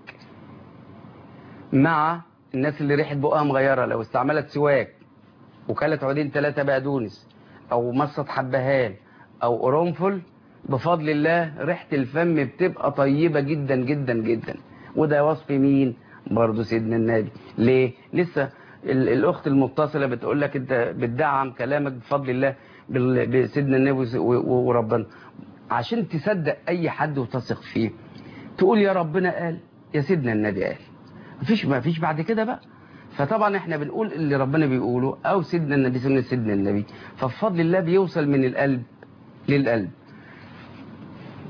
مع الناس اللي ريحة بقها مغيرة لو استعملت سواك وكلت عودين ثلاثة بقدونس او مصة حبهان او قرنفل بفضل الله ريحة الفم بتبقى طيبة جدا جدا جدا. وده وصف مين؟ برضه سيدنا النبي. ليه؟ لسه الاخت المتصله بتقول لك انت بتدعم كلامك بفضل الله بسيدنا النبي وربنا عشان تصدق اي حد وتثق فيه تقول يا ربنا قال يا سيدنا النبي قال مفيش ما فيش بعد كده بقى. فطبعا احنا بنقول اللي ربنا بيقوله او سيدنا النبي سنة سيدنا النبي فبفضل الله بيوصل من القلب للقلب.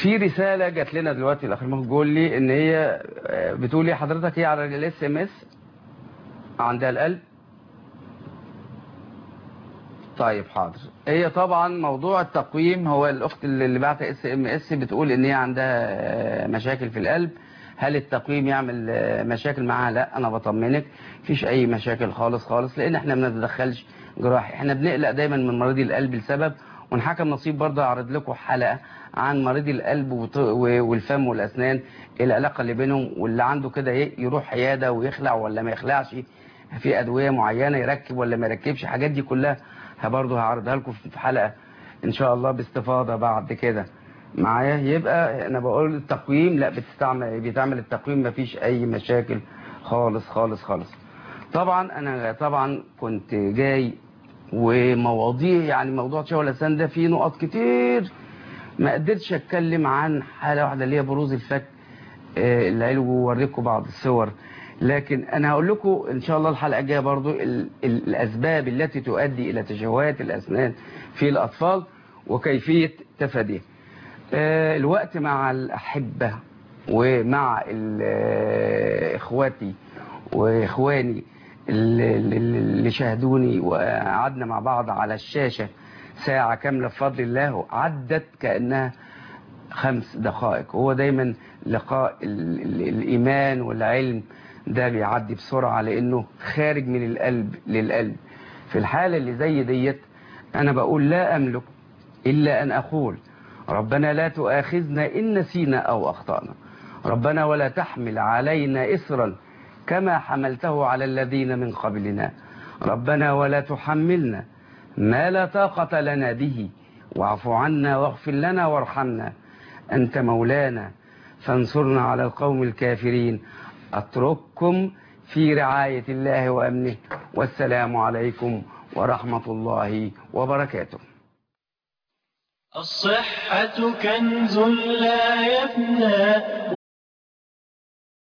في رسالة جات لنا دلوقتي الأخ بتقول لي إن هي بتقول لي حضرتك هي على الاس ام اس عندها القلب. طيب حاضر. هي طبعا موضوع التقويم، هو الأخت اللي بعت اس ام اس بتقول إن هي عندها مشاكل في القلب. هل التقويم يعمل مشاكل معاها؟ لا، أنا بطمنك مفيش أي مشاكل خالص خالص، لأن احنا ما بنتدخلش جراحي. احنا بنقلق دايما من مريض القلب لسبب، ونحكم نصيب برضه هعرض لكم حلقة عن مريض القلب والفم والأسنان، العلاقة اللي بينهم، واللي عنده كده يروح عيادة ويخلع ولا ما يخلعش، في أدوية معينة يركب ولا ما يركبش، حاجات دي كلها برضه هعرضها لكم في حلقة إن شاء الله باستفاضة بعد كده معايا. يبقى أنا بقول التقويم لا، بتستعمل بيتعمل التقويم ما فيش أي مشاكل خالص خالص خالص. طبعا أنا طبعا كنت جاي ومواضيع يعني موضوع تشوه الأسنان ده فيه نقط كتير، ما قدرتش اتكلم عن حالة واحدة اللي هي بروز الفك العلوي ووريكم بعض الصور، لكن انا هقول لكم ان شاء الله الحلقة الجاية برضو ال ال الاسباب التي تؤدي الى تشوهات الاسنان في الاطفال وكيفية تفاديها. الوقت مع الاحبة ومع اخواتي واخواني اللي شاهدوني وقعدنا مع بعض على الشاشة ساعة كاملة بفضل الله، عدت كأنها خمس دقائق. هو دايما لقاء ال ال الإيمان والعلم ده بيعدي بسرعة، لأنه خارج من القلب للقلب. في الحالة اللي زي ديت أنا بقول لا أملك إلا أن أقول ربنا لا تؤاخذنا إن نسينا أو أخطأنا، ربنا ولا تحمل علينا إصرا كما حملته على الذين من قبلنا، ربنا ولا تحملنا ما لا طاقة لنا به، واعف عنا واغفر لنا وارحمنا، أنت مولانا فانصرنا على القوم الكافرين. أترككم في رعاية الله وأمنه، والسلام عليكم ورحمة الله وبركاته. الصحة كنز لا يفنى.